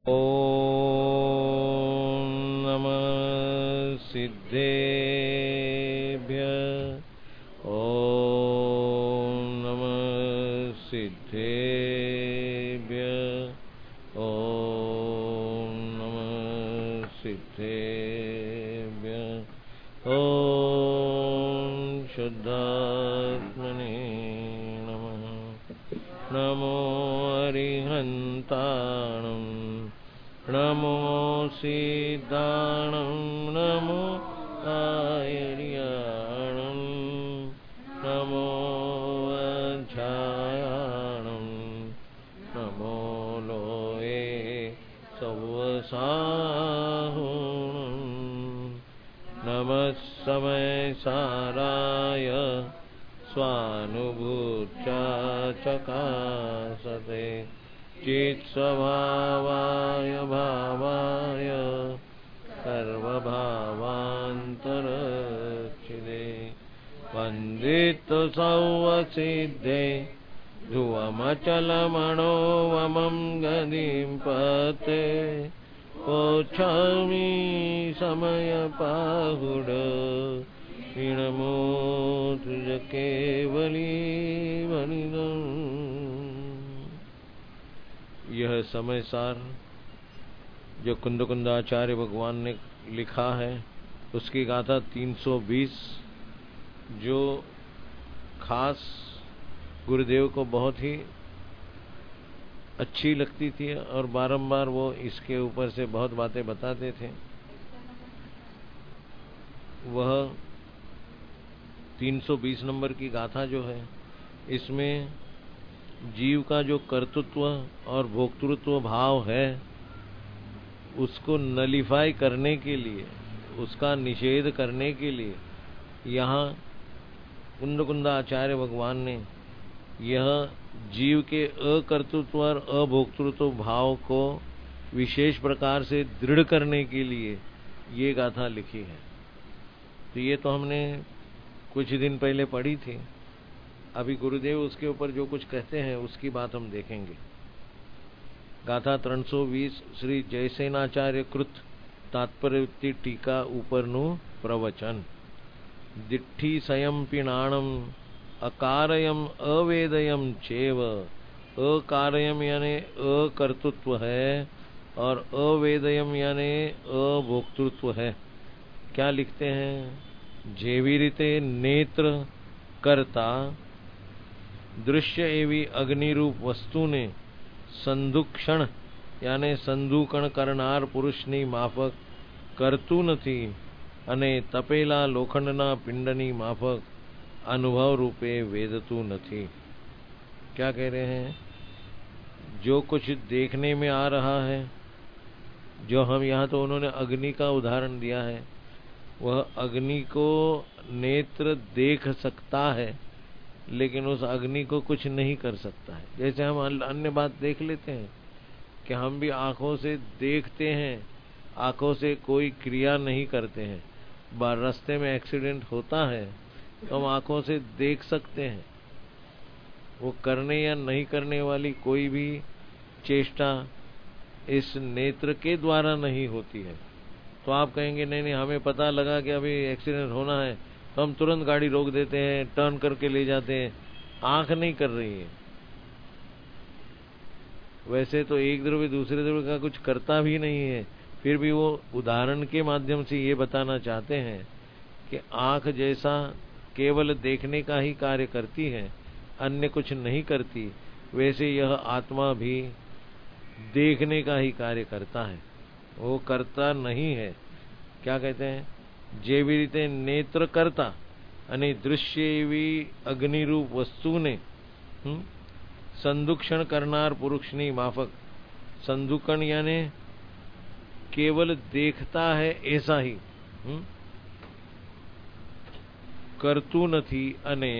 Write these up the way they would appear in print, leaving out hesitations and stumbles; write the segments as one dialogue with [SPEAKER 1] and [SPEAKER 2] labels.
[SPEAKER 1] ॐ नमः सिद्धेभ्यः। ॐ नमः सिद्धेभ्यः। ॐ नमः सिद्धेभ्यः। ॐ शुद्धात्मने नमः। नमो अरिहन्ताणं नमो सिद्धाणं नमो आयर्याणं नमो वज्रायाणं नमो लोये सवसाहुणं नमः समयसाराय स्वानुभूत्या चकासते चित्स्वभावाय भावाय सर्वभावान्तरच्छिदे वन्दितसौवसिद्धे ध्रुवमचलमणोवमं गतिं पते पोच्छामि समयपाहुड ऋणमोऽतुज केवली वनिदम्। यह समय सार जो कुंदकुंदाचार्य भगवान ने लिखा है उसकी गाथा 320 जो खास गुरुदेव को बहुत ही अच्छी लगती थी और बारंबार वो इसके ऊपर से बहुत बातें बताते थे। वह 320 नंबर की गाथा जो है इसमें जीव का जो कर्तृत्व और भोक्तृत्व भाव है उसको नलिफाई करने के लिए, उसका निषेध करने के लिए यहाँ कुंदकुंदाचार्य भगवान ने यह जीव के अकर्तृत्व और अभोक्तृत्व भाव को विशेष प्रकार से दृढ़ करने के लिए ये गाथा लिखी है। तो ये तो हमने कुछ दिन पहले पढ़ी थी। अभी गुरुदेव उसके ऊपर जो कुछ कहते हैं उसकी बात हम देखेंगे। गाथा 320 श्री जयसेनाचार्य कृत तात्पर्य टीका ऊपरनु प्रवचन। दिट्ठी सयं पिणाणम अकारयम अवेदयम चेव। अकारयम यानी अकर्तृत्व है और अवेदयम यानी अभोक्तृत्व है। क्या लिखते हैं? जेवी रीते नेत्र करता दृश्य एवी अग्निरूप वस्तु ने संदुक्षण यानी संदुकण करनार पुरुषनी माफक करतु નથી અને તપેલા લોખંડના પિંડની માફક अनुभव रूपे वेदतु નથી। क्या कह रहे हैं? जो कुछ देखने में आ रहा है, जो हम यहाँ तो उन्होंने अग्नि का उदाहरण दिया है, वह अग्नि को नेत्र देख सकता है लेकिन उस अग्नि को कुछ नहीं कर सकता है। जैसे हम अन्य बात देख लेते हैं कि हम भी आंखों से देखते हैं, आंखों से कोई क्रिया नहीं करते हैं। रास्ते में एक्सीडेंट होता है तो हम आंखों से देख सकते हैं। वो करने या नहीं करने वाली कोई भी चेष्टा इस नेत्र के द्वारा नहीं होती है। तो आप कहेंगे नहीं नहीं, हमें पता लगा कि अभी एक्सीडेंट होना है तो हम तुरंत गाड़ी रोक देते हैं, टर्न करके ले जाते हैं। आंख नहीं कर रही है। वैसे तो एक द्रव्य दूसरे द्रव्य का कुछ करता भी नहीं है, फिर भी वो उदाहरण के माध्यम से ये बताना चाहते हैं कि आंख जैसा केवल देखने का ही कार्य करती है, अन्य कुछ नहीं करती, वैसे यह आत्मा भी देखने का ही कार्य करता है, वो करता नहीं है। क्या कहते हैं? जेवी रीते नेत्र करता અને दृश्य एवी अग्निरूप वस्तु ने संदुक्षण करनार पुरुषनी माफक। संदुकण यानी केवल देखता है ऐसा ही, करतु નથી અને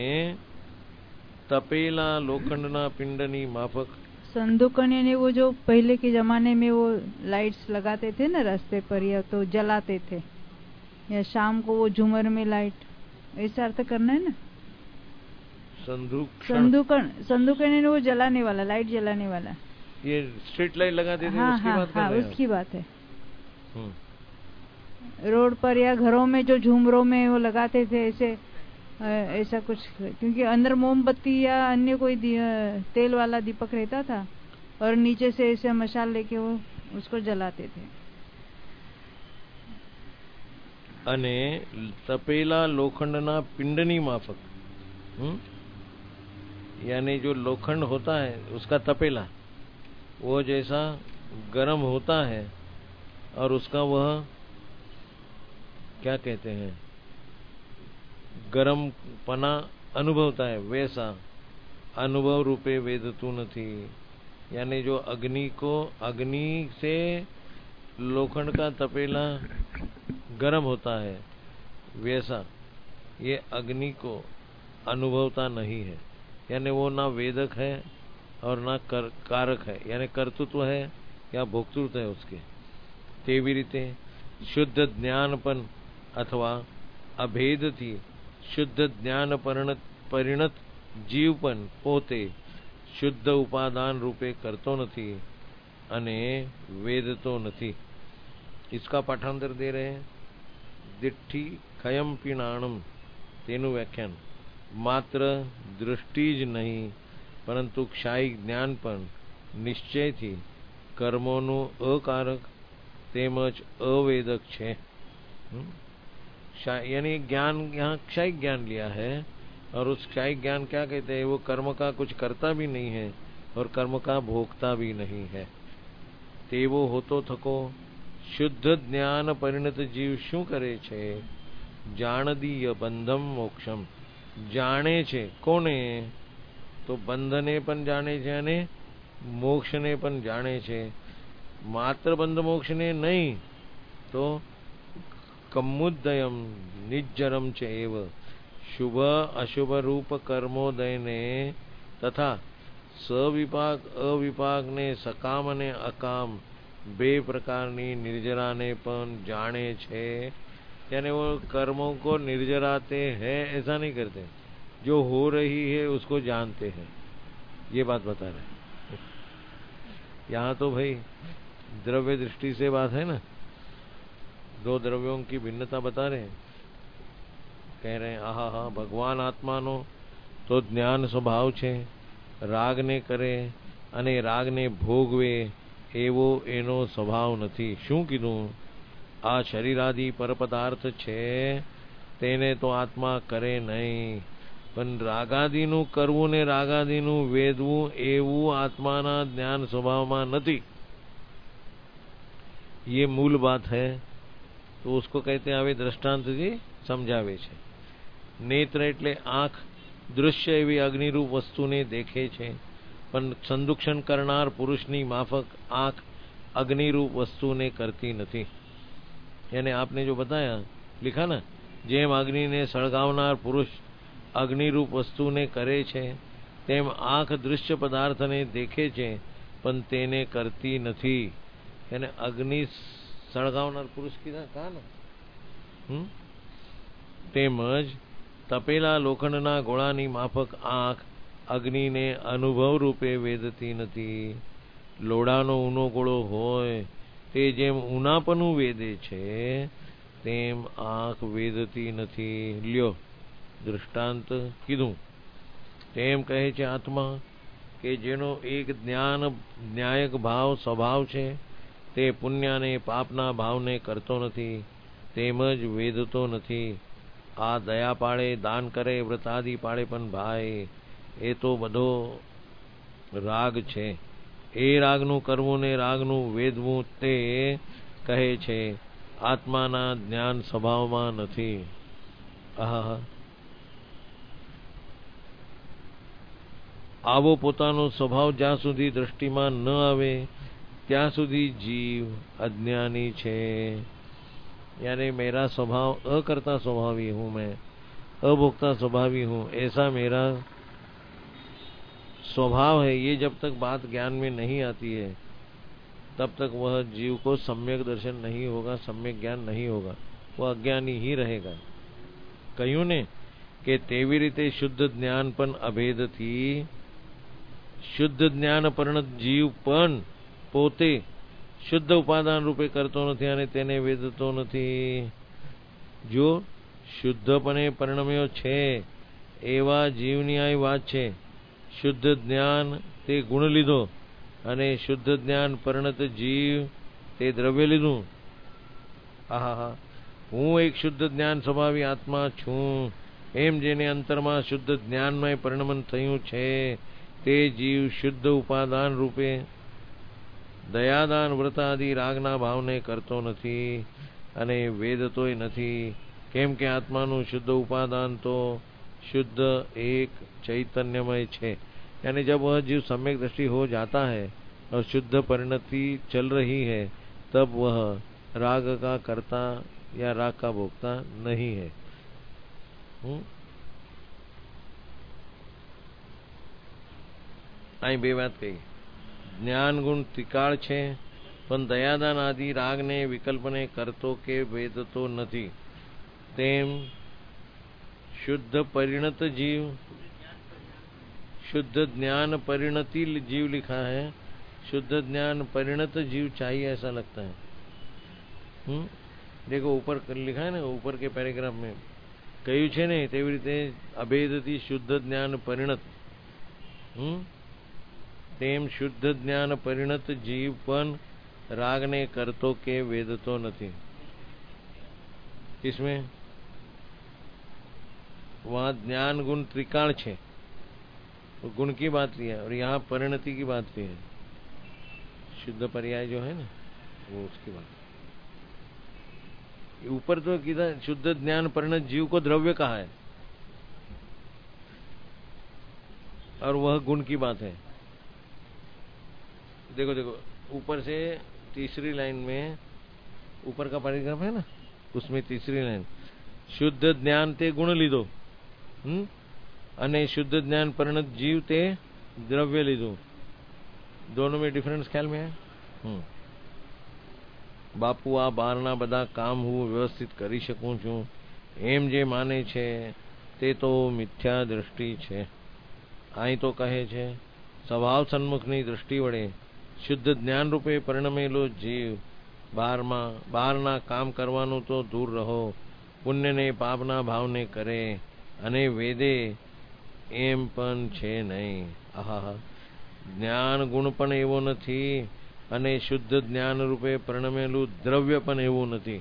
[SPEAKER 1] तपेला लोखंडना पिंडनी माफक।
[SPEAKER 2] संदुकण यानी वो जो पहले के जमाने में वो लाइट्स लगाते थे ना रास्ते पर, या तो जलाते थे, या शाम को वो झूमर में लाइट, ऐसा अर्थ करना है ना। संदुकण, संदुकण यानी वो जलाने वाला, लाइट जलाने वाला।
[SPEAKER 1] ये स्ट्रीट लाइट लगाते थे
[SPEAKER 2] हाँ
[SPEAKER 1] उसकी
[SPEAKER 2] हाँ
[SPEAKER 1] बात कर
[SPEAKER 2] हाँ,
[SPEAKER 1] रहे हैं
[SPEAKER 2] उसकी बात है।
[SPEAKER 1] आप?
[SPEAKER 2] रोड पर या घरों में जो झूमरों में वो लगाते थे ऐसे, ऐसा कुछ, क्योंकि अंदर मोमबत्ती या अन्य कोई तेल वाला दीपक रहता था और नीचे से ऐसे मशाल लेके वो उसको जलाते थे।
[SPEAKER 1] અને તપેલા लोखंडना पिंडनी माफक, यानी जो लोखंड होता है उसका तपेला वो जैसा गर्म होता है और उसका वह क्या कहते हैं गरम पना अनुभवता है, वैसा अनुभव रूपे वेदतु नथी। यानी जो अग्नि से लोखंड का तपेला गर्म होता है वैसा ये अग्नि को अनुभवता नहीं है। यानी वो ना वेदक है और ना कारक है, यानी कर्तृत्व है या भोक्तृत्व है उसके। तेवी रीते शुद्ध ज्ञानपन अथवा अभेदથી શુદ્ધ જ્ઞાન પરિણત જીવપન પોતે શુદ્ધ ઉપાદાન રૂપે કરતો નથી અને વેદતો નથી। इसका पाठांतर दे रहे हैं। दिट्ठी खयम पिणाणम, तेनु व्याख्यान। मात्र दृष्टि ज नहीं परंतु क्षायी ज्ञान पण निश्चयથી कर्मोનું अकारक તેમજ अवेदक છે। यानी ज्ञान यहाँ क्षयिक ज्ञान लिया है और उस क्षयिक ज्ञान क्या कहते हैं, वो कर्म का कुछ करता भी नहीं है और कर्म का भोगता भी नहीं है। तेवो होतो थको शुद्ध ज्ञान परिणत जीव शू करे छे, जाणदीय बंधम मोक्षम। जाने छे कोने, तो बंधने पण जाने छे अने मोक्षने पण जाने छे। मात्र बंध मोक्षने नहीं तो कमुदयम निज्जरम च एव शुभ अशुभ रूप कर्मोदय ने तथा सविपाक अविपाक ने सकाम ने अकाम बे प्रकारनी निर्जरा ने पण जाने छे। यानी वो कर्मों को निर्जराते हैं ऐसा नहीं करते, जो हो रही है उसको जानते हैं, ये बात बता रहे। यहाँ तो भाई द्रव्य दृष्टि से बात है ना, दो द्रव्यों की भिन्नता बता रहे हैं। कह रहे हैं आहा हा भगवान आत्मा नो तो ज्ञान स्वभाव छे, राग ने करे अने राग ने भोगवे एवो एनो स्वभाव नथी। शू कीधुं? आ शरीरादि परपदार्थ छे तेने तो आत्मा करे नहीं, पण रागादिनु करवू ने रागादिनु वेदवू एवू आत्माना ज्ञान स्वभावमां नथी। ये मूल बात है। तो उसको कहते हैं હવે દ્રષ્ટાંતથી સમજાવે છે। નેત્ર એટલે આંખ દૃશ્ય એવી અગ્નિરૂપ વસ્તુને દેખે છે, પણ સંદુક્ષણ કરનાર પુરુષની માફક આંખ અગ્નિરૂપ વસ્તુને કરતી નથી। यानी आपने जो बताया लिखा ना, જેમ અગ્નિને સળગાવનાર પુરુષ અગ્નિરૂપ વસ્તુને કરે છે તેમ આંખ દૃશ્ય પદાર્થને દેખે છે પણ તેને કરતી નથી। यानी अग्नि સળગાવનાર પુરુષ કहा ને, તેમજ તપેલા લોખંડના ગોળાની માફક આંખ અગ્નિને અનુભવ રૂપે વેદતી નથી। લોડાનો ઊનો ગોળો હોય તે જેમ ઊનાપનું વેદે છે તેમ આંખ વેદતી નથી। લ્યો દૃષ્ટાંત કીધું તેમ કહે છે આત્મા કે જેનો એક ન્યાયક ભાવ સ્વભાવ છે તે પુણ્ય અને પાપના ભાવને કરતો નથી તેમજ વેદતો નથી। આ દયા પાળે દાન કરે વ્રતાદિ પાળે પણ ભાઈ એ તો બધો રાગ છે। એ રાગનું કરવું ને રાગનું વેદવું તે કહે છે આત્માના જ્ઞાન સ્વભાવમાં નથી। આહા, આવો પોતાનો સ્વભાવ જ્યાં સુધી દ્રષ્ટિમાં ન આવે ત્યાં સુધી जीव अज्ञानी छे। यानी मेरा स्वभाव अकर्ता स्वभावी हूँ, मैं अभोक्ता स्वभावी हूँ, ऐसा मेरा स्वभाव है। ये जब तक बात ज्ञान में नहीं आती है तब तक वह जीव को सम्यक दर्शन नहीं होगा, सम्यक ज्ञान नहीं होगा, वह अज्ञानी ही रहेगा। કહ્યું ને કે તેવી રીતે શુદ્ધ જ્ઞાન પણ અભેદથી શુદ્ધ જ્ઞાન પરિણત જીવ પણ પોતે શુદ્ધ ઉપાદાન રૂપે કરતો નથી અને તેને વેદતો નથી. જો શુદ્ધપણે પરિણમ્યો છે એવા જીવની આ વાત છે. શુદ્ધ જ્ઞાન તે ગુણ લીધો અને શુદ્ધ જ્ઞાન પરિણત જીવ તે દ્રવ્ય લીધું. આહા, હું એક શુદ્ધ જ્ઞાન સ્વભાવી આત્મા છું એમ જેને અંતરમાં શુદ્ધ જ્ઞાનમય પરિણમન થયું છે તે જીવ શુદ્ધ ઉપાદાન રૂપે દયાદાન વ્રત આદિ રાગના ભાવને કરતો નથી અને વેદતોય નથી. કેમ કે આત્માનું શુદ્ધ उपादान तो शुद्ध एक चैतन्यमय छे. यानी जब वह जीव सम्यक दृष्टि हो जाता है और शुद्ध परिणति चल रही है तब वह राग का कर्ता या राग का भोक्ता नहीं है. અહીં બે વાત કહી. જ્ઞાન ગુણ ત્રિકાળ છે પણ દયાદાન આદિ રાગને વિકલ્પને કરતો કે વેદતો નથી. તેમ शुद्ध परिणत जीव, शुद्ध ज्ञान परिणति जीव लिखा है, शुद्ध ज्ञान परिणत जीव चाहिए ऐसा लगता है. देखो ऊपर लिखा है ना, ऊपर के पैराग्राफ में કહ્યું છે ને તેવી રીતે અભેદથી શુદ્ધ જ્ઞાન પરિણત. તેમ શુદ્ધ જ્ઞાન પરિણત જીવ પણ રાગને કરતો કે વેદતો નથી. इसमें वहाँ ज्ञान गुण त्रिकाल छे, गुण की बात ली है और यहाँ परिणति की बात ली है. शुद्ध पर्याय जो है ना वो उसकी बात. ऊपर तो किधर शुद्ध ज्ञान परिणत जीव को द्रव्य कहा है और वह गुण की बात है. देखो देखो ऊपर से तीसरी लाइन में, ऊपर का पैराग्राफ है ना उसमें तीसरी लाइन, शुद्ध ज्ञान ते गुण लीधो અને શુદ્ધ જ્ઞાન પરિણત જીવ તે દ્રવ્ય લીધું. दोनों में डिफरेंस ख्याल में है. બાપુ આ બહારના બધા કામ હું વ્યવસ્થિત કરી શકું છું એમ જે માને છે તે તો મિથ્યા દ્રષ્ટિ છે. અહીં તો કહે છે સ્વભાવ સન્મુખની દ્રષ્ટિ વડે શુદ્ધ જ્ઞાન રૂપે પરિણમેલો જીવ બહારના કામ કરવાનું તો દૂર રહો, પુણ્યને પાપના ભાવને કરે અને વેદે એમ પણ છે નહીં. આહા, જ્ઞાન ગુણ પણ એવો નથી અને શુદ્ધ જ્ઞાન રૂપે પરિણમેલું દ્રવ્ય પણ એવું નથી.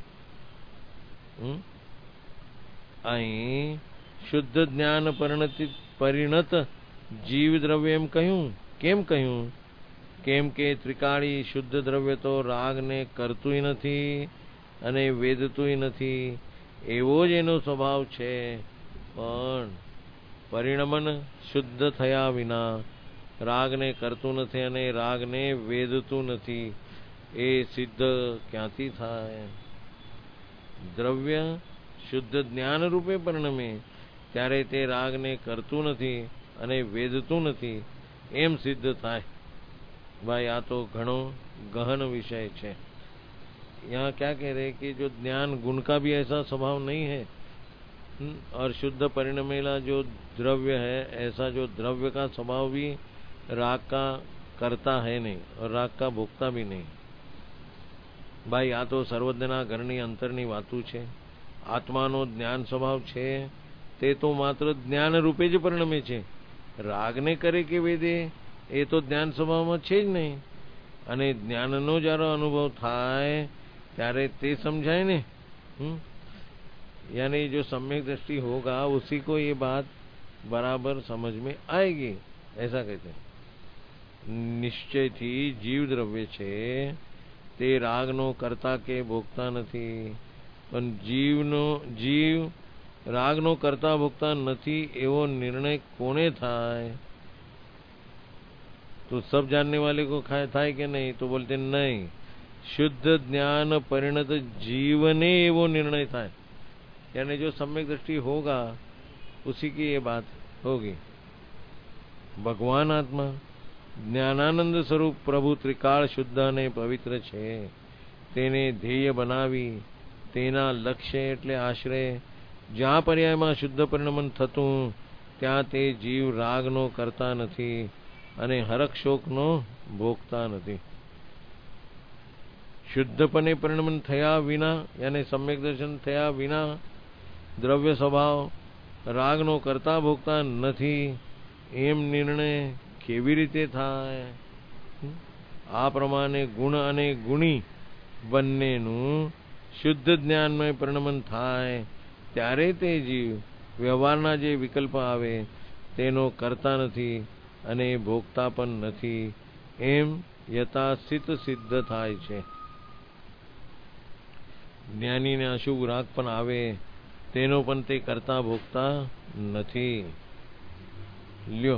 [SPEAKER 1] અહીં શુદ્ધ જ્ઞાન પરિણત જીવ દ્રવ્ય એમ કહ્યું. કેમ કહ્યું? કેમ કે ત્રિકાળી શુદ્ધ દ્રવ્ય તો રાગને કરતુંય નથી અને વેદતુંય નથી. એવો જ એનો સ્વભાવ છે પણ પરિણમન શુદ્ધ થયા વિના રાગને કરતું નથી અને રાગને વેદતું નથી. એ સિદ્ધ ક્યાંથી થાય? દ્રવ્ય શુદ્ધ જ્ઞાન રૂપે પરિણમે ત્યારે તે રાગને કરતું નથી અને વેદતું નથી એમ સિદ્ધ થાય. भाई આ તો ઘણો गहन विषय है. यहाँ क्या कह रहे कि जो ज्ञान गुण का भी ऐसा स्वभाव नहीं है और शुद्ध परिणमेला जो द्रव्य है ऐसा जो द्रव्य का स्वभाव भी राग का करता है नहीं और राग का भोगता भी नहीं. भाई આ તો સર્વજ્ઞના ઘરની અંતરની વાતું છે. આત્માનો જ્ઞાન સ્વભાવ છે તે તો માત્ર જ્ઞાન રૂપે જ પરિણમે છે. રાગને કરે કે વેદે એ તો જ્ઞાન સ્વભાવમાં છે જ નહીં. અને જ્ઞાનનો જ્યારે અનુભવ થાય ત્યારે તે समझाए ने. यानी जो सम्यक दृष्टि होगा उसी को ये बात बराबर समझ में आएगी ऐसा कहते हैं. निश्चय थी जीव द्रव्य छे ते रागनो करता के भोगता નથી પણ જીવ રાગનો કરતા ભોગતા નથી એવો निर्णय કોને થાય? तो सब जानने वाले को था कि नहीं? तो बोलते नहीं, शुद्ध ज्ञान परिणत जीवने वो निर्णय था. यानी जो सम्यक दृष्टि होगा उसी की ये बात होगी. भगवान आत्मा ज्ञानानंद स्वरूप प्रभु त्रिकाल शुद्ध ने पवित्र छे તેને ધ્યેય બનાવી તેના લક્ષ્ય એટલે આશ્રય જ્યાં પર્યાયમાં શુદ્ધ પરિણમન થતું ત્યાં તે જીવ રાગનો કરતા નથી અને હરખ શોકનો ભોગતા નથી. શુદ્ધપણે પરિણમન થયા વિના યાની સમ્યક દર્શન થયા વિના દ્રવ્ય સ્વભાવ રાગનો કરતા ભોગતા નથી એમ નિર્ણય કેવી રીતે થાય? આ પ્રમાણે ગુણ અને ગુણી બંનેનું શુદ્ધ જ્ઞાનમય પરિણમન થાય ત્યારે તે જીવ વ્યવહારના જે વિકલ્પ આવે તેનો કરતા નથી અને ભોગતા પણ નથી એમ યથાસ્થિત સિદ્ધ થાય છે. જ્ઞાનીને અશુભ રાગ પણ આવે તેનો પણ તે કરતા ભોગતા નથી. લ્યો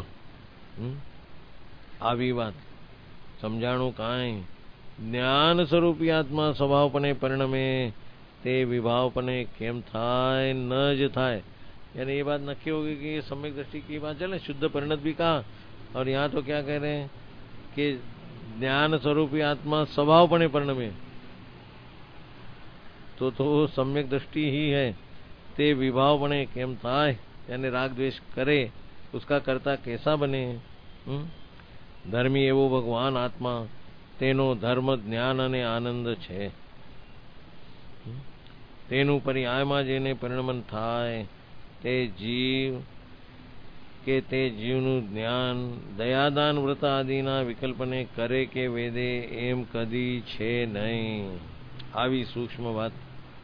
[SPEAKER 1] આવી વાત સમજાણું કાંઈ? જ્ઞાન સ્વરૂપી આત્મા સ્વભાવપણે પરિણમે તે विभावपने केम थाय न ज थाय. यानी ये बात नक्की होगी कि ये सम्यक दृष्टि की बात चले. शुद्ध परिणत भी कहा और यहाँ तो क्या कह रहे हैं कि ज्ञान स्वरूपी आत्मा स्वभावपणे परिणमे तो सम्यक दृष्टि ही है. ते विभावपणे केम थाय यानी राग द्वेष करे उसका कर्ता कैसा बने? धर्मी एवो भगवान आत्मा तेनो धर्म ज्ञान અને આનંદ છે. તેનું પર્યાયમાં જેને પરિણમન થાય તે જીવ કે તે જીવનું જ્ઞાન દયાદાન વ્રત આદિના વિકલ્પને કરે કે વેદે એમ કદી છે નહીં. આવી સૂક્ષ્મ વાત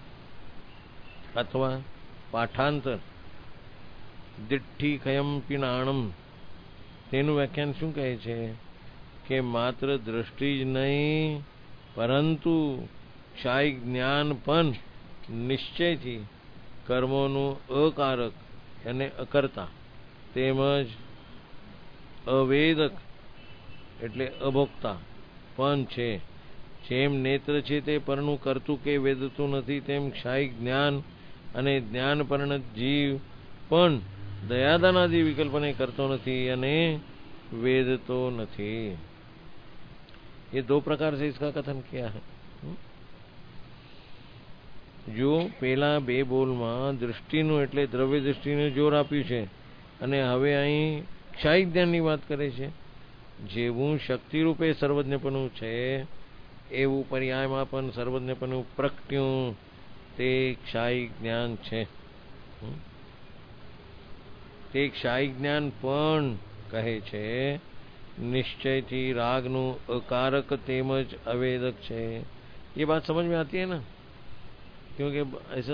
[SPEAKER 1] અથવા પાઠાંતર દિઠ્ઠી ખયમ પિનાણમ તેનું વ્યાખ્યાન શું કહે છે કે માત્ર દ્રષ્ટિ જ નહીં પરંતુ ક્ષાયિક જ્ઞાન પણ નિશ્ચયથી કર્મોનું અકારક અને અકર્તા તેમજ અવેદક એટલે અભોક્તા પણ છે. જેમ નેત્ર છે તે પરનું કરતું કે વેદતું નથી તેમ ક્ષાયિક જ્ઞાન અને જ્ઞાન પરિણત જીવ પણ દયાદાનાદિ વિકલ્પને કરતો નથી અને વેદતો નથી. ये दो प्रकार से इसका कथन किया है. જો પેલા બે બોલમાં દૃષ્ટિનું એટલે દ્રવ્ય દૃષ્ટિનું જોર આપ્યું છે અને હવે અહીં ક્ષાયિક જ્ઞાનની વાત કરે છે. જેવું શક્તિરૂપે સર્વજ્ઞપણું છે એવું પર્યાયમાં પણ સર્વજ્ઞપણું પ્રગટ્યું તે ક્ષાયિક જ્ઞાન છે. તે ક્ષાયિક જ્ઞાન પણ કહે છે निश्चय थी रागनु अकारक तेमज अवेदक છે. ये बात समझ में आती है ना? क्योंकि ऐसा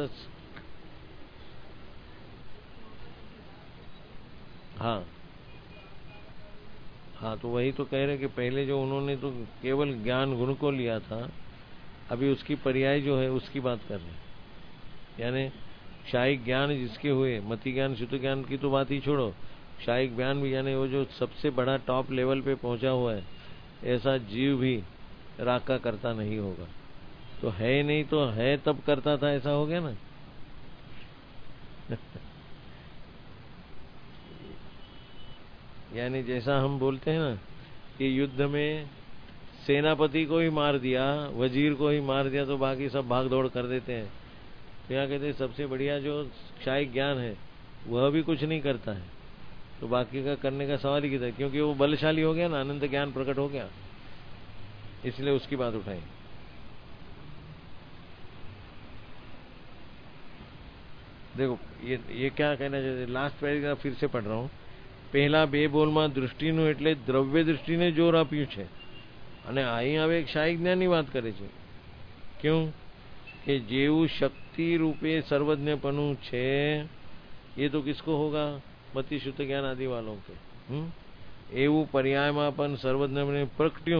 [SPEAKER 1] हाँ हाँ तो वही तो कह रहे कि पहले जो उन्होंने तो केवल ज्ञान गुण को लिया था, अभी उसकी पर्याय जो है उसकी बात कर रहे हैं. यानी क्षायिक ज्ञान जिसके हुए, मति ज्ञान शुद्ध ज्ञान की तो बात ही छोड़ो, क्षायिक ज्ञान भी यानी वो जो सबसे बड़ा टॉप लेवल पे पहुंचा हुआ है ऐसा जीव भी राग का करता नहीं होगा. तो है नहीं तो है तब करता था, ऐसा हो गया ना. यानी जैसा हम बोलते हैं ना कि युद्ध में सेनापति को ही मार दिया, वजीर को ही मार दिया तो बाकी सब भाग दौड़ कर देते हैं. तो यहाँ कहते हैं सबसे बढ़िया जो क्षायिक ज्ञान है वह भी कुछ नहीं करता है, तो बाकी का करने का सवाल ही किधर, क्योंकि वो बलशाली हो गया ना, अनंत ज्ञान प्रकट हो गया, इसलिए उसकी बात उठाई. देखो ये क्या कहना चाहते, लास्ट पैराग्राफ फिर से पढ़ रहा हूँ. પહેલા બે બોલમાં દૃષ્ટિનું એટલે દ્રવ્ય દૃષ્ટિને જોર આપ્યું છે અને અહીં હવે એક ક્ષાયિક જ્ઞાનની વાત કરે છે. क्यों कि જેવું શક્તિ રૂપે સર્વજ્ઞપણું છે ये तो किसको होगा, मति शुद्ध ज्ञान आदि वालों के. એવું પર્યાયમાં પણ સર્વજ્ઞને પ્રગટ્યું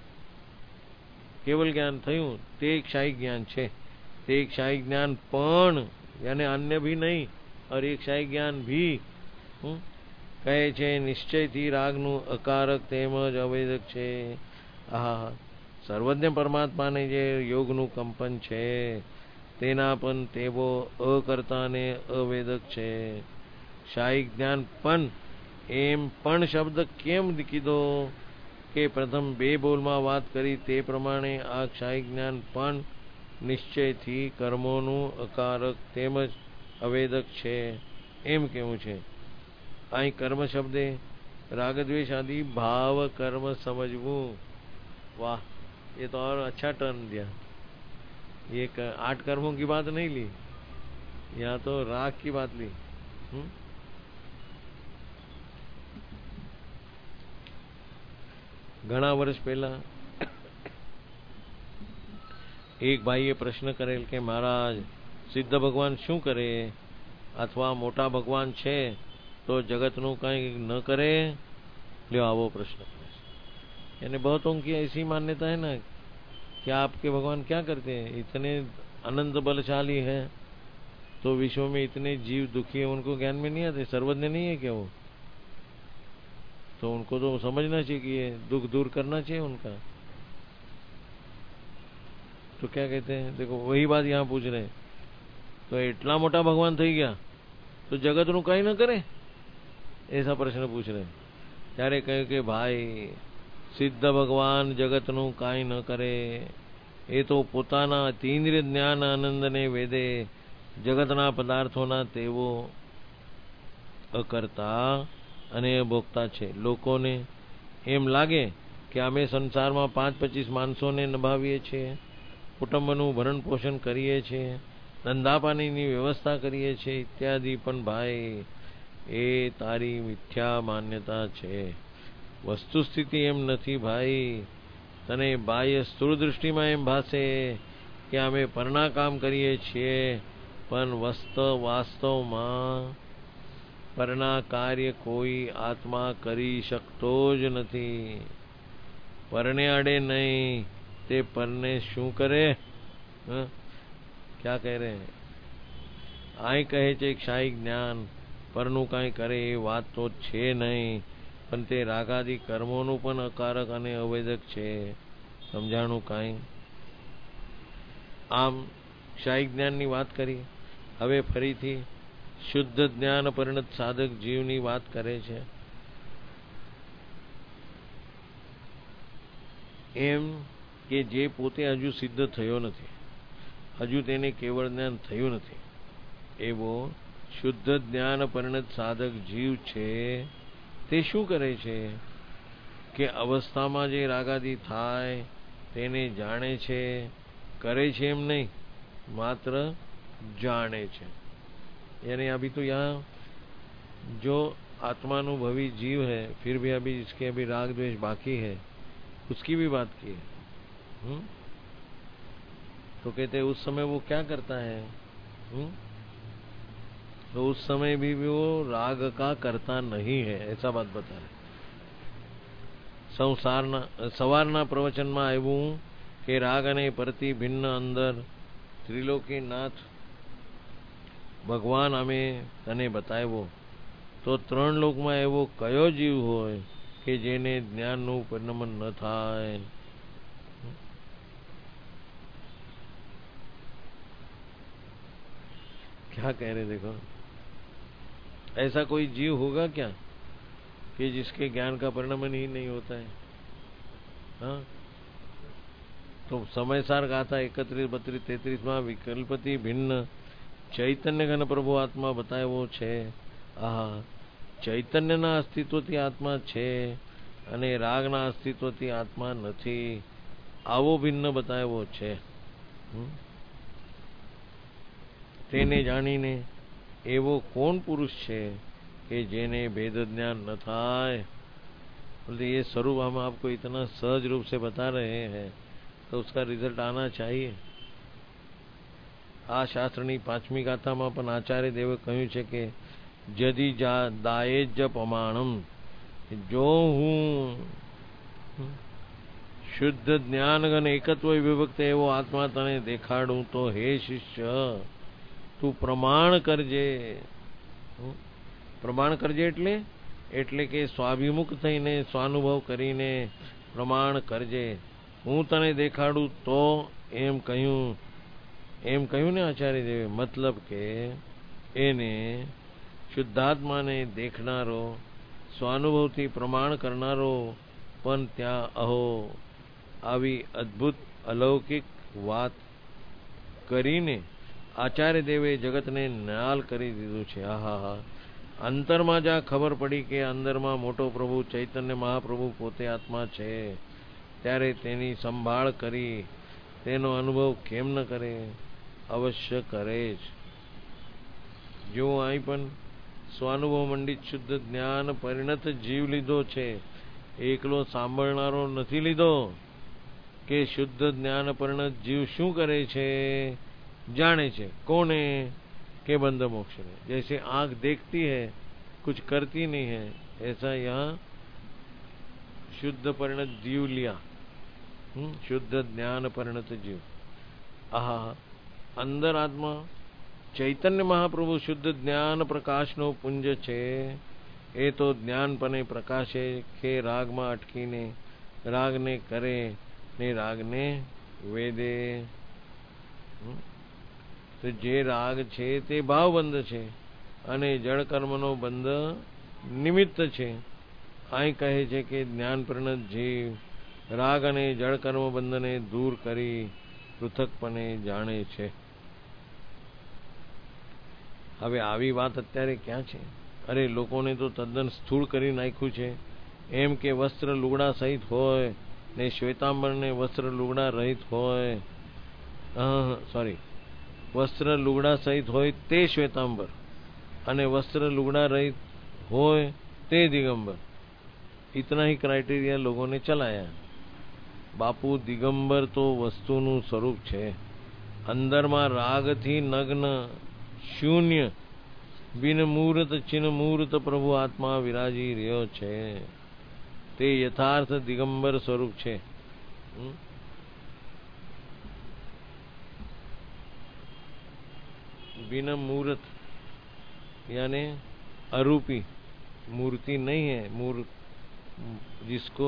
[SPEAKER 1] કેવલ જ્ઞાન થયું તે ક્ષાયિક જ્ઞાન છે. તે ક્ષાયિક જ્ઞાન પણ यानी अन्य भी नहीं और एक ક્ષાયિક જ્ઞાન भी કહે છે નિશ્ચયથી રાગનું અકારક તેમજ અવેદક છે. આહા, સર્વજ્ઞ પરમાત્માને જે યોગનું કંપન છે તેના પણ તેવો અકર્તા ને અવેદક છે. ક્ષાયિક જ્ઞાન પણ એમ પણ શબ્દ કેમ કીધો કે પ્રથમ બે બોલમાં વાત કરી તે પ્રમાણે આ ક્ષાયિક જ્ઞાન પણ નિશ્ચયથી કર્મોનું અકારક તેમજ અવેદક છે એમ કેવું છે. અહીં કર્મ શબ્દે राग द्वेष आदि भाव कर्म समझवू। वाह, ये तो और अच्छा टर्न दिया। ये 8 कर्मों की बात नहीं ली, यहाँ तो राग की बात ली। घણા વર્ષ પહેલા એક ભાઈએ પ્રશ્ન કરેલ કે મહારાજ સિદ્ધ ભગવાન શું કરે, અથવા મોટા ભગવાન છે તો જગતનું કંઈ ન કરે? લ્યો આવો પ્રશ્ન કરે। यानी बहुतों की ऐसी मान्यता है ना कि आपके भगवान क्या करते हैं, इतने अनंत बलशाली है तो विश्व में इतने जीव दुखी है, उनको ज्ञान में नहीं आते? सर्वज्ञ नहीं है क्या वो? तो उनको तो समझना चाहिए कि ये दुख दूर करना चाहिए उनका। तो क्या कहते हैं, देखो वही बात यहाँ पूछ रहे हैं। तो इतना मोटा भगवान थई गया तो जगत नु कई न करे, ऐसा प्रश्न पूछ रहे हैं। त्यारे कहे कि भाई सिद्ध भगवान जगत नु काई न करे, એ તો પોતાના અતીન્દ્રિય જ્ઞાન આનંદને વેદે જગતના પદાર્થોના તેઓ અકર્તા અને ભોગતા છે। લોકોને એમ લાગે કે અમે સંસારમાં 5-25 માણસોને નભાવીએ છીએ, કુટુંબનું ભરણ પોષણ કરીએ છીએ, ધંધા પાણીની વ્યવસ્થા કરીએ છીએ ઇત્યાદિ, પણ ભાઈ એ તારી મિથ્યા માન્યતા છે। વસ્તુસ્થિતિ એમ નથી ભાઈ। તને બાહ્ય સ્થૂળ દૃષ્ટિમાં એમ ભાસે કે અમે પરના કામ કરીએ છીએ, પણ વાસ્તવમાં પરના કાર્ય કોઈ આત્મા કરી શકતો જ નથી। પરને અડે નહીં તે પરને શું કરે? क्या कह रहे हैं? આય કહે છે ક્ષાયિક જ્ઞાન પરનું કાંઈ કરે એ વાત તો છે નહીં, પણ તે રાગાદિ કર્મોનું પણ અકારક અને અવૈધક છે। સમજાણું કાંઈ? આમ ક્ષાયિક જ્ઞાનની વાત કરી, હવે ફરીથી શુદ્ધ જ્ઞાન પરિણત સાધક જીવની વાત કરે છે। એમ કે જે પોતે હજુ સિદ્ધ થયો નથી, હજુ તેને કેવળ જ્ઞાન થયું નથી, એવો શુદ્ધ જ્ઞાન પરિણત સાધક જીવ છે। તે શું કરે છે કે અવસ્થામાં જે રાગાદિ થાય તેને જાણે છે, કરે છે એમ नहीं, मात्र जाने છે। यानी अभी तो यहाँ जो आत्मानुभवी जीव है, फिर भी अभी इसके अभी राग द्वेष बाकी है, उसकी भी बात की है। तो कहते उस समय वो क्या करता है? तो उस समय भी वो राग का करता नहीं है, ऐसा बात बता रहे। સવારના પ્રવચનમાં આવ્યું કે રાગ અને પરથી ભિન્ન અંદર ત્રિલોકીનાથ ભગવાન અમે તને બતાવ્યો, તો 3 લોકમાં એવો કયો જીવ હોય કે જેને જ્ઞાનનું પરિણમન ન થાય? क्या कह रहे देखो, ऐसा कोई जीव होगा क्या कि जिसके ज्ञान का परिणमन ही नहीं होता है? हाँ, तो समय सार गाथा 31, 32, 33 में विकल्पति भिन्न चैतन्य घन प्रभु आत्मा बताव्यो छे। आहा, चैतन्यना अस्तित्वथी आत्मा छे अने रागना अस्तित्वथी आत्मा नथी, आवो भिन्न बताव्यो छे। तेने जाणीने एवो कौन पुरुष छे कि जेने भेद ज्ञान न थाय? बोलते ये स्वरूप हम आपको इतना सहज रूप से बता रहे हैं तो उसका रिजल्ट आना चाहिए। आ शास्त्रनी 5મી ગાથામાં પણ આચાર્ય દેવે કહ્યું છે કે જદી દાયે જ પ્રમાણમ, જો હું શુદ્ધ જ્ઞાનગન એકત્વ વિભક્ત એવો આત્મા તને દેખાડું તો હે શિષ્ય તું પ્રમાણ કરજે। પ્રમાણ કરજે એટલે કે સ્વાભિમુખ થઈને સ્વાનુભવ કરીને પ્રમાણ કરજે। હું તને દેખાડું તો એમ કહ્યું ને આચાર્ય દેવે, મતલબ કે એને શુદ્ધાત્માને દેખનારો, સ્વાનુભવથી પ્રમાણ કરનારો પણ ત્યાં અહો આવી અદ્ભુત અલૌકિક વાત કરીને આચાર્ય દેવે જગતને ન્યાલ કરી દીધું છે। આહા, અંતરમાં જા ખબર પડી કે અંદરમાં મોટો પ્રભુ ચૈતન્ય મહાપ્રભુ પોતે આત્મા છે, ત્યારે તેની સંભાળ કરી તેનો અનુભવ કેમ ન કરે? અવશ્ય કરે જ. જો અહીં પણ સ્વાનુભવ મંડિત શુદ્ધ જ્ઞાન પરિણત જીવ લીધો છે, એકલો સાંભળનારો નથી લીધો. કે શુદ્ધ જ્ઞાન પરિણત જીવ શું કરે છે? जाने छे. कोने? के बंध मोक्ष ने. जैसे आंख देखती है कुछ करती नहीं है, ऐसा यहाँ शुद्ध परिणत जीव लिया. शुद्ध ज्ञान परिणत जीव. आहा, अंदर आत्मा चैतन्य महाप्रभु शुद्ध ज्ञान प्रकाश नो पुंज छे. ए तो ज्ञान पने प्रकाशे के राग में अटकी ने राग ने करे ने राग ने वेदे. तो जे राग छे ते भावबंध छे અને જળ કર્મનો બંધ નિમિત્ત છે. અહીં કહે છે કે જ્ઞાન પરિણત જીવ રાગ અને જળ કર્મ બંધને દૂર કરી પૃથકપણે જાણે છે. હવે આવી વાત અત્યારે ક્યાં છે? અરે લોકોને તો તદ્દન સ્થૂળ કરી નાખ્યું છે. એમ કે વસ્ત્ર લુગડા સહિત હોય ને શ્વેતાંબર ને વસ્ત્ર લુગડા રહિત હોય. સોરી, वस्त्र लुगड़ा सहित होय ते श्वेतांबर अने वस्त्र लुगड़ा रहित होय ते दिगंबर. इतना ही क्राइटेरिया लोगों ने चलाया. बापू दिगंबर तो वस्तुनु स्वरूप छे. अंदर में राग थी नग्न शून्य बिन मूर्त चिन्ह मूर्त प्रभु आत्मा विराजी रह्यो छे. ते यथार्थ दिगंबर स्वरूप छे. बिना मूर्त यानी अरूपी, मूर्ति नहीं है. जिसको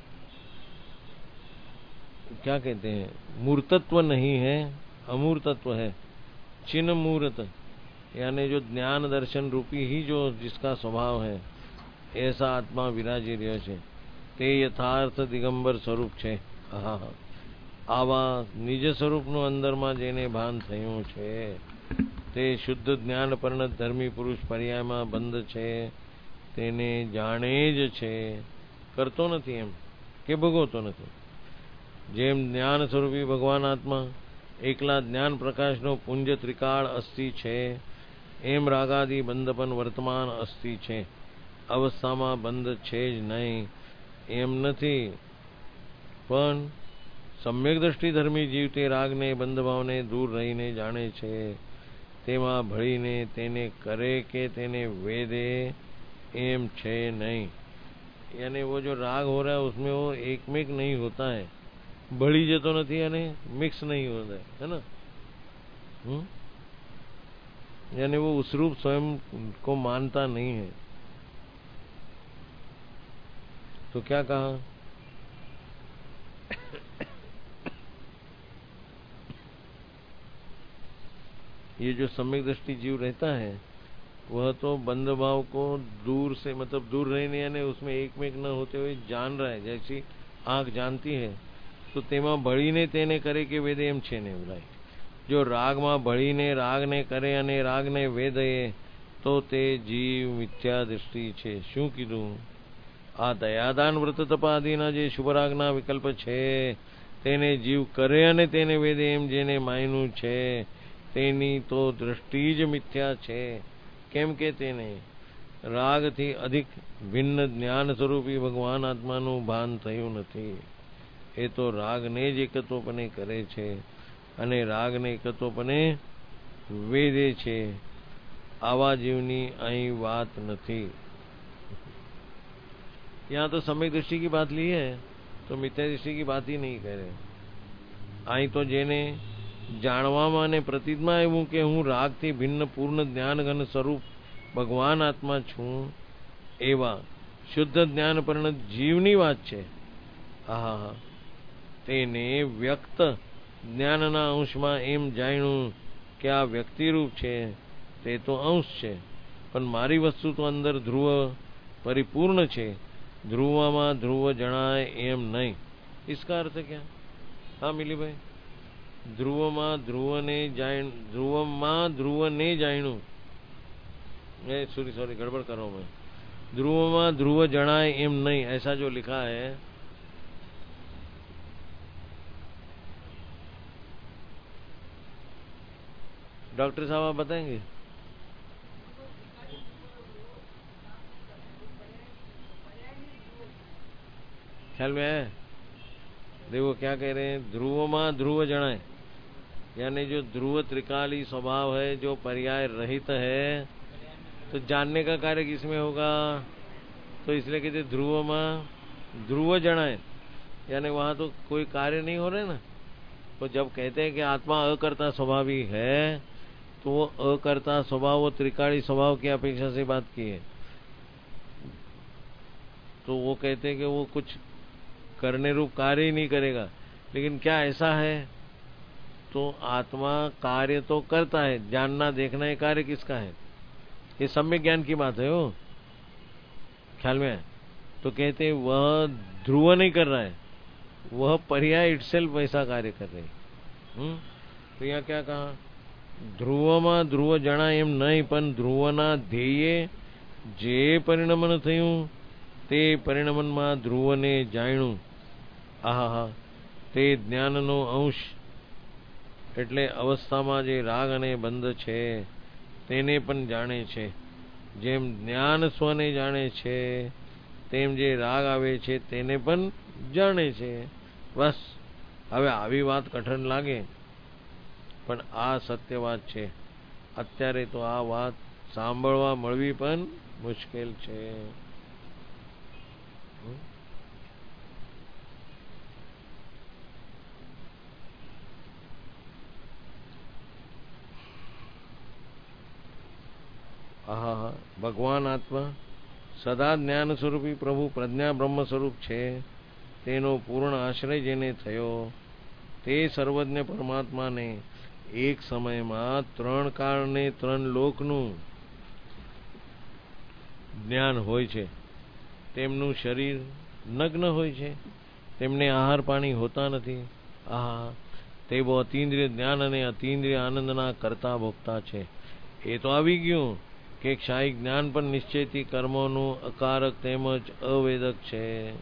[SPEAKER 1] क्या कहते हैं, मूर्तत्व नहीं है, अमूर्तत्व है. चिन्ह मूर्त यानी जो ज्ञान दर्शन रूपी ही जो जिसका स्वभाव है, ऐसा आत्मा विराजी रह्यो छे. ते यथार्थ दिगंबर स्वरूप छे. आवा निज स्वरूपનું અંદરમાં જેને ભાન થયું છે તે શુદ્ધ જ્ઞાન પરિણત ધર્મી પુરુષ પર્યાયમાં બંધ છે, તેને જાણે જ છે, કરતો નથી એમ કે ભોગવતો નથી. જેમ જ્ઞાન સ્વરૂપી ભગવાન આત્મા એકલા જ્ઞાન પ્રકાશનો પુંજ ત્રિકાળ અસ્થિ છે, એમ રાગાદી બંધપન વર્તમાન અસ્થિ છે. અવસ્થામાં બંધ છે જ નહીં એમ નથી, પણ સમ્યક દ્રષ્ટિ ધર્મી જીવ તે રાગને બંધભાવને દૂર રહીને જાણે છે. તેમાં ભળીને તેને કરે કે તેને વેદે एम छे नहीं. यानी वो जो राग हो रहा है उसमें वो एक में नहीं होता है, बड़ी जतो नहीं यानी मिक्स नहीं होता है ना. यानी वो उस रूप स्वयं को मानता नहीं है. तो क्या कहा? ये जो सम्यक दृष्टि जीव रहता है वह तो बंध भाव को दूर से मतलब दूर रहने यानी उसमें एक में न होते हुए जान रहा है. जैसी आंख जानती है तो तेमा भळीने तेने करे के वेदे एम छे ने बोलाय. जो राग में भळीने राग ने करे अने राग ने वेदे तो ते जीव मिथ्या दृष्टि छे. शुं कीधुं? आ दयादान व्रत तपादीना जे शुभरागना विकल्प छे तेने जीव करे अने तेने वेदे एम जेने मायनु छे तेनी तो दृष्टि ज मिथ्या छे. केम के तेने राग थी अधिक भिन्न ज्ञान स्वरूपी भगवान आत्मानु भान थयुं नथी. ए तो राग ने ज एकत्वपणे करे छे अने राग ने एकत्वपणे वेदे छे. आवा जीवनी अहीं वात नथी. यहाँ तो सम्यक दृष्टि की बात ली है तो मिथ्या दृष्टि की बात ही नहीं करे. अहीं तो जेने જાણવામાં અને પ્રતીતમાં આવ્યું કે હું રાગથી ભિન્ન પૂર્ણ જ્ઞાનઘન સ્વરૂપ ભગવાન આત્મા છું, એવા શુદ્ધ જ્ઞાન પરિણત જીવની વાત છે. હા, તેને વ્યક્ત જ્ઞાનના અંશમાં એમ જાણ્યું કે આ વ્યક્તિરૂપ છે, તે તો અંશ છે, પણ મારી વસ્તુ તો અંદર ધ્રુવ પરિપૂર્ણ છે. ધ્રુવમાં ધ્રુવ જણાય એમ નહીં. इसका अर्थ क्या? हाँ मिली भाई. ધ્રુવમાં ધ્રુવને જાણ્યું सॉरी गड़बड़ कर रहा हूं मैं। ध्रुवमा ध्रुव जनाए एम नहीं, ऐसा जो लिखा है डॉक्टर साहब आप बताएंगे? ख्याल में है? देखो क्या कह रहे हैं, ध्रुवमा ध्रुव जनाए, यानी जो ध्रुव त्रिकाली स्वभाव है, जो पर्याय रहित है, तो जानने का कार्य किसमें होगा? तो इसलिए कहते ध्रुवमा ध्रुव जनाए, यानी वहां तो कोई कार्य नहीं हो रहे ना। तो जब कहते हैं कि आत्मा अकर्ता स्वभावी है, तो वो अकर्ता स्वभाव, वो त्रिकाली स्वभाव की अपेक्षा से बात की है। तो वो कहते हैं कि वो कुछ करने रूप कार्य ही नहीं करेगा। लेकिन क्या ऐसा है? तो आत्मा कार्य तो करता है, जानना देखना ये कार्य किसका है? ये सम्यक ज्ञान की बात है। वो ख्याल में है? तो कहते हैं वह ध्रुव नहीं कर रहा है, वह पर्याय इटसेल्फ वैसा कार्य कर रहे हैं। तो यहाँ क्या कहा? ध्रुवमा ध्रुव जणा एम नहीं, पण ध्रुवना ધ્યેયે જે પરિણમન થયું તે પરિણમનમાં ધ્રુવને જાણ્યું. આહા, તે જ્ઞાનનો અંશ એટલે અવસ્થામાં જે રાગ અને બંધ છે તેને પણ જાણે છે. જેમ જ્ઞાન સ્વને જાણે છે, તેમ જે રાગ આવે છે તેને પણ જાણે છે. બસ હવે આવી વાત કઠણ લાગે, પણ આ સત્ય વાત છે. અત્યારે તો આ વાત સાંભળવા મળવી પણ મુશ્કેલ છે. આહા, ભગવાન આત્મા સદા જ્ઞાન સ્વરૂપી પ્રભુ પ્રજ્ઞા બ્રહ્મ સ્વરૂપ છે. તેનો પૂર્ણ આશ્રય જેને થયો, તે સર્વજ્ઞ પરમાત્માને એક સમયમાં ત્રણ કાળ ને ત્રણ લોકનું જ્ઞાન હોય છે. તેમનું શરીર નગ્ન હોય છે, તેમને આહાર પાણી હોતા નથી. આહા, તેઓ અતીન્દ્રિય જ્ઞાન અને અતીન્દ્રિય આનંદના કરતા ભોગતા છે. એ તો આવી ગયું કે ક્ષાયિક જ્ઞાન પણ નિશ્ચયથી કર્મોનું અકારક તેમજ અવેદક છે.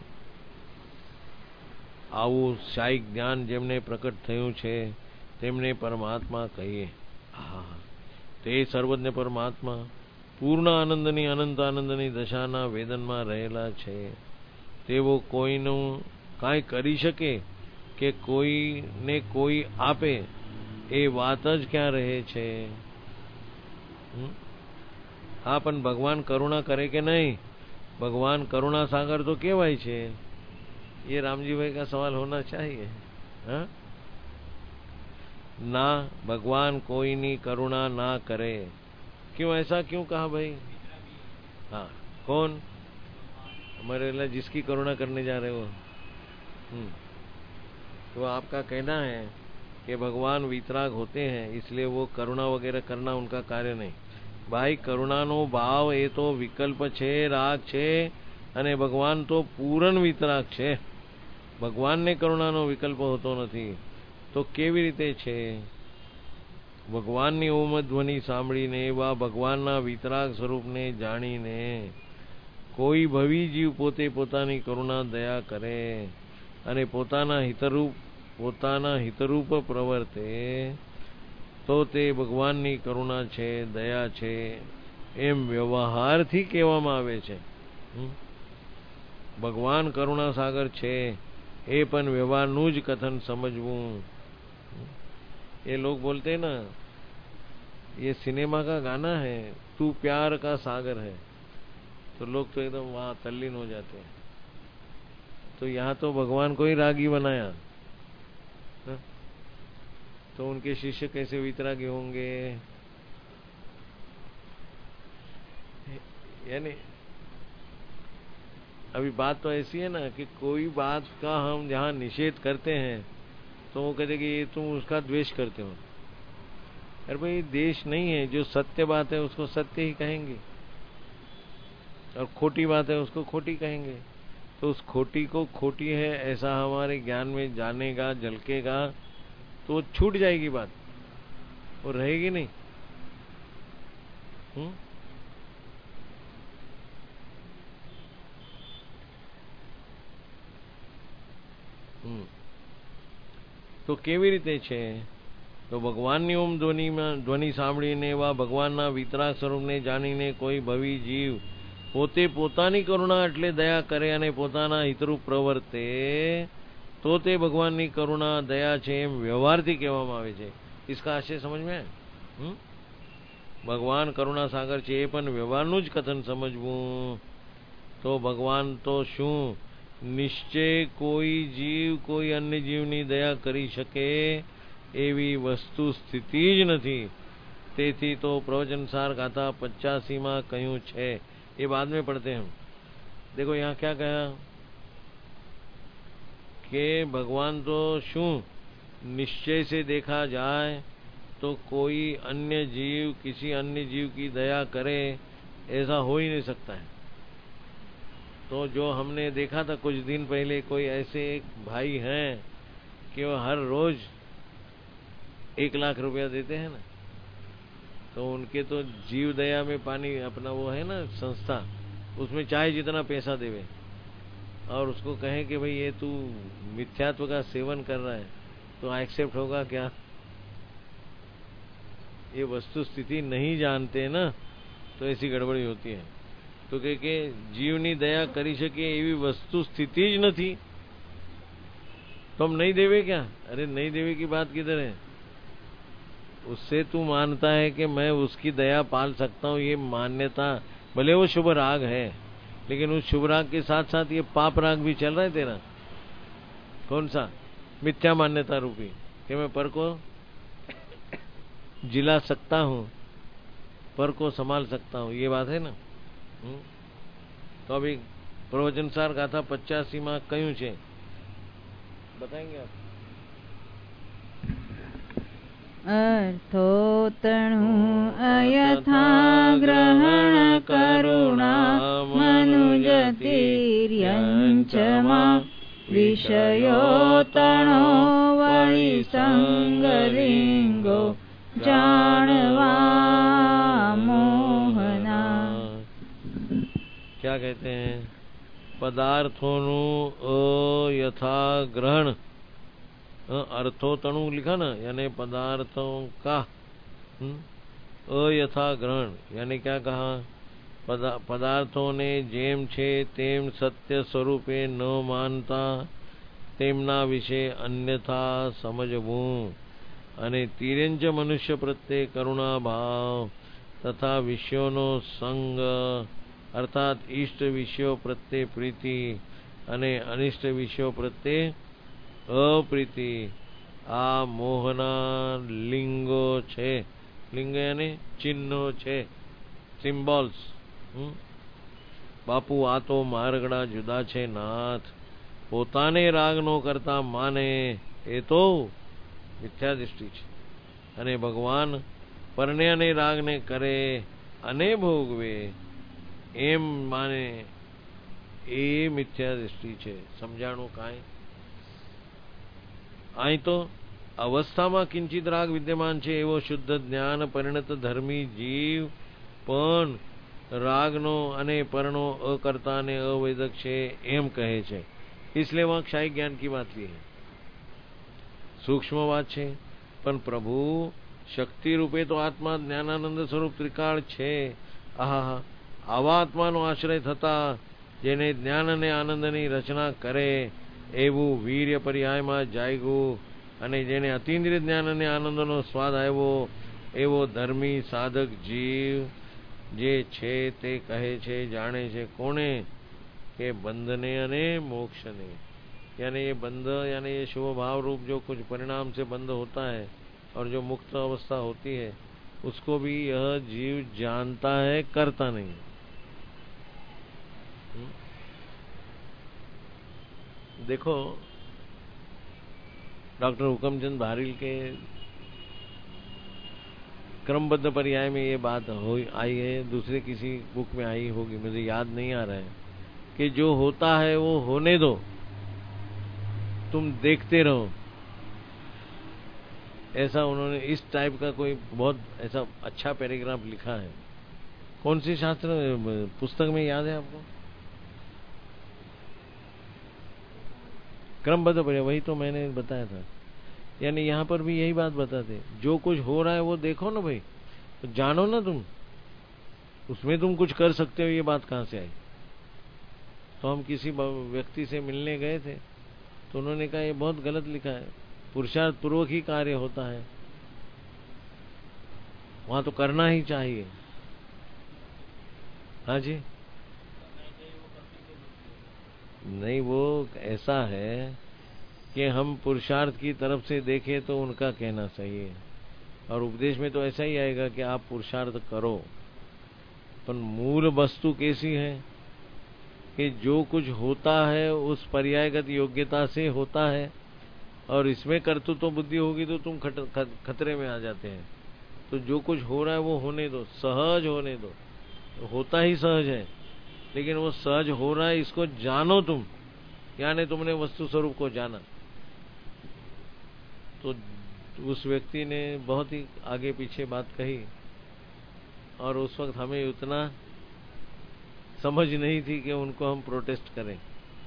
[SPEAKER 1] આવું ક્ષાયિક જ્ઞાન જેમને પ્રકટ થયું છે તેમને પરમાત્મા કહીએ. હા, તે સર્વજ્ઞ પરમાત્મા પૂર્ણ આનંદની અનંત આનંદની દશાના વેદનમાં રહેલા છે. તેઓ કોઈનું કાંઈ કરી શકે કે કોઈને કોઈ આપે એ વાત જ ક્યાં રહે છે? હા, પણ ભગવાન કરુણા કરે કે નહીં? ભગવાન કરુણા सागर तो કેવાય છે. ये रामजी भाई का सवाल होना चाहिए. हाँ, ना भगवान कोई नहीं करुणा ना करे. क्यों, ऐसा क्यों कहा भाई? हाँ, कौन? हमारे लिए जिसकी करुणा करने जा रहे हो. तो आपका कहना है कि भगवान वितराग होते हैं, इसलिए वो करुणा वगैरह करना उनका कार्य नहीं. भाई, करुणाનો ભાવ એ તો વિકલ્પ છે, રાગ છે, અને ભગવાન તો પૂર્ણ વિતરાગ છે. ભગવાનને કરુણાનો વિકલ્પ હોતો નથી. તો કેવી રીતે છે? ભગવાનની ઓમ ધ્વનિ સાંભળીને, એવા ભગવાનના વિતરાગ સ્વરૂપને જાણીને કોઈ ભવી જીવ પોતે પોતાની કરુણા દયા કરે અને પોતાના હિતરૂપ પ્રવર્તે, તો તે ભગવાનની કરુણા છે, દયા છે એમ વ્યવહારથી કહેવામાં આવે છે. ભગવાન કરુણા સાગર છે એ પણ વ્યવહારનું જ કથન સમજવું. ये लोग बोलते हैं ना, ये सिनेमा का गाना है, तू प्यार का सागर है, तो लोग तो एकदम वहां तल्लीन हो जाते हैं. तो यहाँ तो भगवान को ही रागी बनाया, तो उनके शिष्य कैसे वितरागी होंगे? यानी अभी बात तो ऐसी है ना कि कोई बात का हम जहाँ निषेध करते हैं तो वो कहते कि ये तुम उसका द्वेष करते हो. अरे भाई, द्वेष नहीं है. जो सत्य बात है उसको सत्य ही कहेंगे, और खोटी बात है उसको खोटी कहेंगे. तो उस खोटी को खोटी है ऐसा हमारे ज्ञान में जानेगा, झलकेगा, तो छूट जाएगी बात, वो रहेगी नहीं. તો કેવી રીતે છે? તો ભગવાનની ઓમ ધ્વનિ સાંભળીને વા ભગવાનના વિતરાગ સ્વરૂપને જાણીને કોઈ ભવી જીવ પોતે પોતાની કરુણા એટલે દયા કરે અને પોતાના હિતરૂપ પ્રવર્તે તો તે ભગવાનની કરુણા દયા છે એમ વ્યવહારથી કહેવામાં આવે છે. इसका आशय समझ में? ભગવાન કરુણા સાગર છે એ પણ વ્યવહારનું જ કથન સમજવું. તો ભગવાન તો શું નિશ્ચય કોઈ જીવ કોઈ અન્ય જીવની દયા કરી શકે એવી વસ્તુ સ્થિતિ જ નથી. તેથી તો प्रवचनसार गाथा 85 में कहूँ है, ये बाद में पढ़ते हैं. देखो यहाँ क्या कहा कि भगवान तो शू निश्चय से देखा जाए तो कोई अन्य जीव किसी अन्य जीव की दया करे ऐसा हो ही नहीं सकता है. तो जो हमने देखा था कुछ दिन पहले, कोई ऐसे एक भाई हैं कि वो हर रोज 1 लाख रुपया देते हैं ना, तो उनके तो जीव दया में पानी अपना वो है ना संस्था, उसमें चाहे जितना पैसा देवे और उसको कहें कि भाई ये तू मिथ्यात्व का सेवन कर रहा है तो एक्सेप्ट होगा क्या? ये वस्तु स्थिति नहीं जानते ना, तो ऐसी गड़बड़ी होती है. तो કે જીવની દયા કરી શકે એવી વસ્તુ સ્થિતિ જ નથી तो हम नहीं देवे क्या? अरे नहीं देवे की बात किधर है? उससे तू मानता है कि मैं उसकी दया पाल सकता हूँ, ये मान्यता भले वो शुभ राग है, लेकिन उस शुभ राग के साथ साथ ये पाप राग भी चल रहा है तेरा. कौन सा? मिथ्या मान्यता रूपी कि मैं पर को जिला सकता हूँ, पर को संभाल सकता हूँ, ये बात है ना. तो अभी प्रवचनसार गाथा 85 में कયું છે बताएंगे आप?
[SPEAKER 2] अर्थोतणु अयथा ग्रहण करुणा मनुजतीर्यंचमा विषयोतणो वळि संगलिंगो जानवा मोहना.
[SPEAKER 1] क्या कहते हैं? पदार्थों अयथा ग्रहण, अर्थोतणु लिखा ना, यानी पदार्थों का अयथा ग्रहण, यानी क्या कहा? पदार्थों ने जेम छे तेम सत्य स्वरूपे न मानता तेमना विषे अन्यथा समझवू અને તિર્યંચ મનુષ્ય પ્રત્યે કરુણા ભાવ તથા વિષયોનો સંગ અર્થાત ઇષ્ટ વિષયો પ્રત્યે પ્રીતિ અને અનિષ્ટ વિષયો પ્રત્યે અપ્રીતિ આ મોહના લિંગો છે. લિંગ यानी ચિહ્નો છે, સિમ્બોલ્સ. બાપુ આ તો માર્ગડા જુદા છે નાથ, પોતાને રાગ નો કરતા માને એ તો મિથ્યા દૃષ્ટિ છે. અને ભગવાન પરને અને રાગને કરે અને ભોગવે એમ માને એ મિથ્યા દૃષ્ટિ છે. સમજાણું કાંઈ? અહીં તો અવસ્થામાં કિંચિત રાગ વિદ્યમાન છે એવો શુદ્ધ જ્ઞાન પરિણત ધર્મી જીવ પણ રાગનો અને પરનો અકર્તા અને અવૈદક છે એમ કહે છે. इसलिए वहां क्षायिक ज्ञान की बात ली है. सूक्ष्म बात है, पण प्रभु शक्ति रूपे तो आत्मा ज्ञानानंद स्वरूप त्रिकाળ છે. આહા, આવા આત્માનો આશ્રય થતા જેને જ્ઞાન અને આનંદની રચના કરે એવું વીર્ય પર્યાયમાં જાગ્યું અને જેને અતિન્દ્રિય જ્ઞાન અને આનંદનો સ્વાદ આવ્યો એવો ધર્મી સાધક જીવ જે છે તે કહે છે, જાણે છે કોણે? કે बंधने અને मोक्षने. यानी ये बंध यानी ये शुभ भाव रूप जो कुछ परिणाम से बंध होता है और जो मुक्त अवस्था होती है उसको भी यह जीव जानता है, करता नहीं. देखो डॉक्टर हुकमचंद भारिल के क्रमबद्ध पर्याय में ये बात आई है, दूसरे किसी बुक में आई होगी, मुझे याद नहीं आ रहा है, कि जो होता है वो होने दो, तुम देखते रहो. ऐसा उन्होंने इस टाइप का कोई बहुत ऐसा अच्छा पैराग्राफ लिखा है. कौन सी शास्त्र पुस्तक में याद है आपको? क्रमबद्ध पर्याय, वही तो मैंने बताया था। यानी यहाँ पर भी यही बात बताते, जो कुछ हो रहा है वो देखो ना भाई, तो जानो ना तुम, उसमें तुम कुछ कर सकते हो, ये बात कहाँ से आई। तो हम किसी व्यक्ति से मिलने गए थे, तो उन्होंने कहा ये बहुत गलत लिखा है, पुरुषार्थ पूर्वक ही कार्य होता है, वहां तो करना ही चाहिए। हाँ जी, नहीं वो ऐसा है कि हम पुरुषार्थ की तरफ से देखें तो उनका कहना सही है, और उपदेश में तो ऐसा ही आएगा कि आप पुरुषार्थ करो, पर मूल वस्तु कैसी है कि जो कुछ होता है उस पर्यायगत योग्यता से होता है, और इसमें कर्तृत्व बुद्धि होगी तो तुम खतरे में आ जाते हैं। तो जो कुछ हो रहा है वो होने दो, सहज होने दो, होता ही सहज है, लेकिन वो सहज हो रहा है इसको जानो तुम, यानी तुमने वस्तु स्वरूप को जाना। तो उस व्यक्ति ने बहुत ही आगे पीछे बात कही, और उस वक्त हमें उतना समझ नहीं थी कि उनको हम प्रोटेस्ट करें।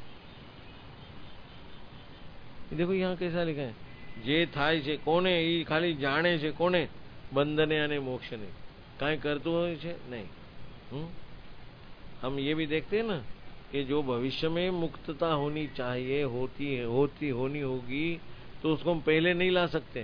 [SPEAKER 1] देखो यहाँ कैसा लिखा है, जे थाय छे कोने ई खाली जाने छे कोने, बंधने अने मोक्षने, काई करतु होय छे नहीं। हम ये भी देखते हैं ना कि जो भविष्य में मुक्तता होनी चाहिए, होनी होगी, तो उसको हम पहले नहीं ला सकते।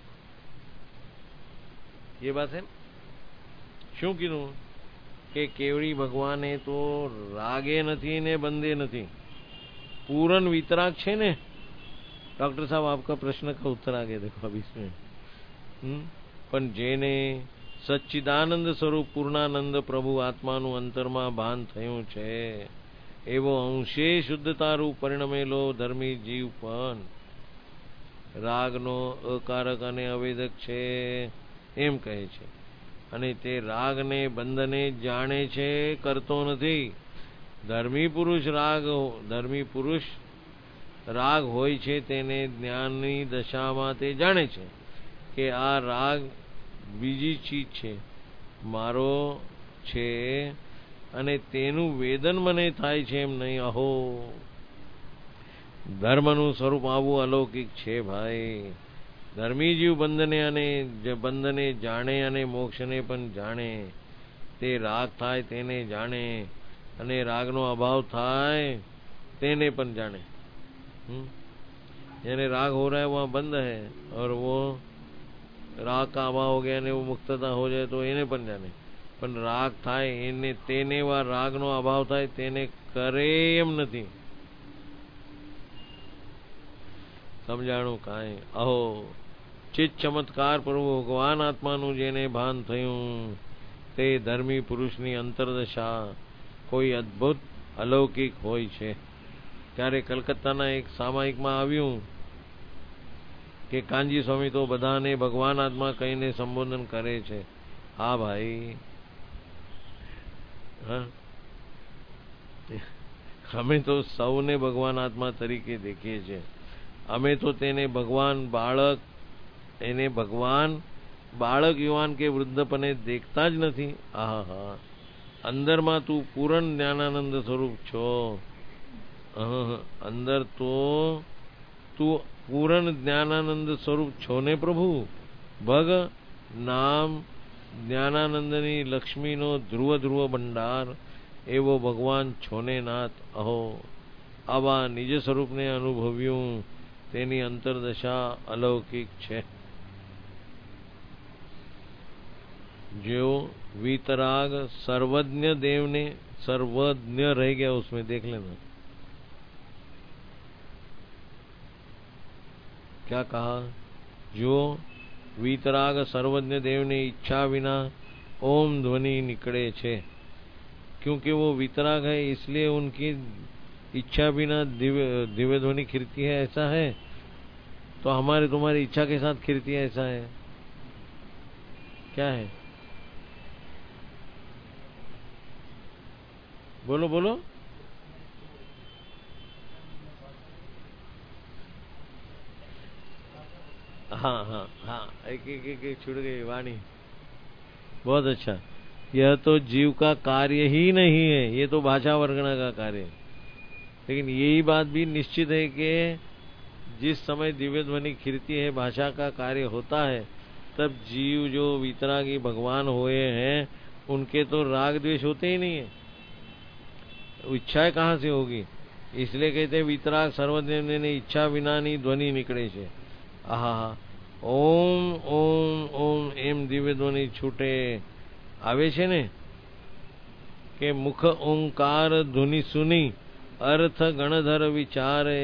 [SPEAKER 1] ये बात है। शू कीधुं के केवड़ी भगवाने तो रागे नथी ने बंधे नथी, पूर्ण वितराग छे ने। डॉक्टर साहब आपका प्रश्न का उत्तर आ गया देखो अभी इसमें। पण जेने सच्चिदानंद स्वरूप पूर्णानंद प्रभु आत्मानु अंतरमा भान थयुं छे, एवो अंशे शुद्धतारूप परिणमेलो धर्मी जीव पण रागनो अकारक अने अवेदक छे एम कहे छे, અને તે રાગને બંધને જાણે છે, કરતો નથી। ધર્મી પુરુષ રાગ હોય છે તેને જ્ઞાનની દશામાં તે જાણે છે કે આ રાગ બીજી ચીજ છે, મારો છે, અને તેનું વેદન મને થાય છે એમ નહીં। અહો, ધર્મનું સ્વરૂપ આવું અલૌકિક છે ભાઈ। ધર્મી જીવ બંધને જાણે અને મોક્ષને પણ જાણે। તે રાગ થાય તેને જાણે, અને રાગનો અભાવ થાય તેને પણ જાણે। यानी राग हो रहा है वहाँ बंद है, और वो राग का अभाव हो गया ने वो मुक्तता हो जाए तो એને પણ જાણે। પણ રાગ થાય એને તેને વા રાગનો અભાવ થાય તેને કરે એમ નથી। સમજાણું કાંઈ। અહો, ચિત ચમત્કાર પ્રભુ ભગવાન આત્માનું જેને ભાન થયું તે ધર્મી પુરુષની અંતરદશા કોઈ અદ્ભુત અલૌકિક હોય છે। ત્યારે કલકત્તાના એક સામાયિકમાં આવ્યું કે કાનજી સ્વામી તો બધાને ભગવાન આત્મા કહીને સંબોધન કરે છે। હા ભાઈ, હા, અમે તો સૌને ભગવાન આત્મા તરીકે દેખીએ છીએ। અમે તો તેને ભગવાન બાળક યુવાન કે વૃદ્ધપને દેખતા જ નથી। આહા, અંદરમાં તું પૂર્ણ જ્ઞાનાનંદ સ્વરૂપ છો। અંદર તો તું પૂર્ણ જ્ઞાનાનંદ સ્વરૂપ છો ને પ્રભુ। ભગ નામ જ્ઞાનાનંદની લક્ષ્મીનો ધ્રુવ ભંડાર એવો ભગવાન છો ને નાથ। અહો, આવા નિજ સ્વરૂપને અનુભવ્યું તેની અંતરદશા અલૌકિક છે। जो वीतराग सर्वज्ञ देव ने, सर्वज्ञ रह गया उसमें, देख लेना क्या कहा। जो वीतराग सर्वज्ञ देव ने इच्छा बिना ओम ध्वनि निकले छे, क्योंकि वो वीतराग है इसलिए उनकी इच्छा बिना दिव्य ध्वनि खिरती है, ऐसा है। तो हमारे तुम्हारी इच्छा के साथ खिरती है, ऐसा है क्या है? बोलो बोलो। हाँ हाँ हाँ, एक छूट गई वाणी। बहुत अच्छा। यह तो जीव का कार्य ही नहीं है, ये तो भाषा वर्गणा का कार्य है। लेकिन यही बात भी निश्चित है कि जिस समय दिव्य ध्वनि खिरती है, भाषा का कार्य होता है, तब जीव जो वितरागी भगवान हुए हैं उनके तो राग द्वेष होते ही नहीं है, इच्छाएं कहाँ से होगी। इसलिए कहते हैं वितराग सर्वदेव ने इच्छा विना नहीं ध्वनि निकले छे। आहा, ओम ओम ओम एम दिव्य ध्वनि छूटे આવે છે ને કે મુખ ઓંકાર ધુનિ સુની अर्थ गणधर विचारे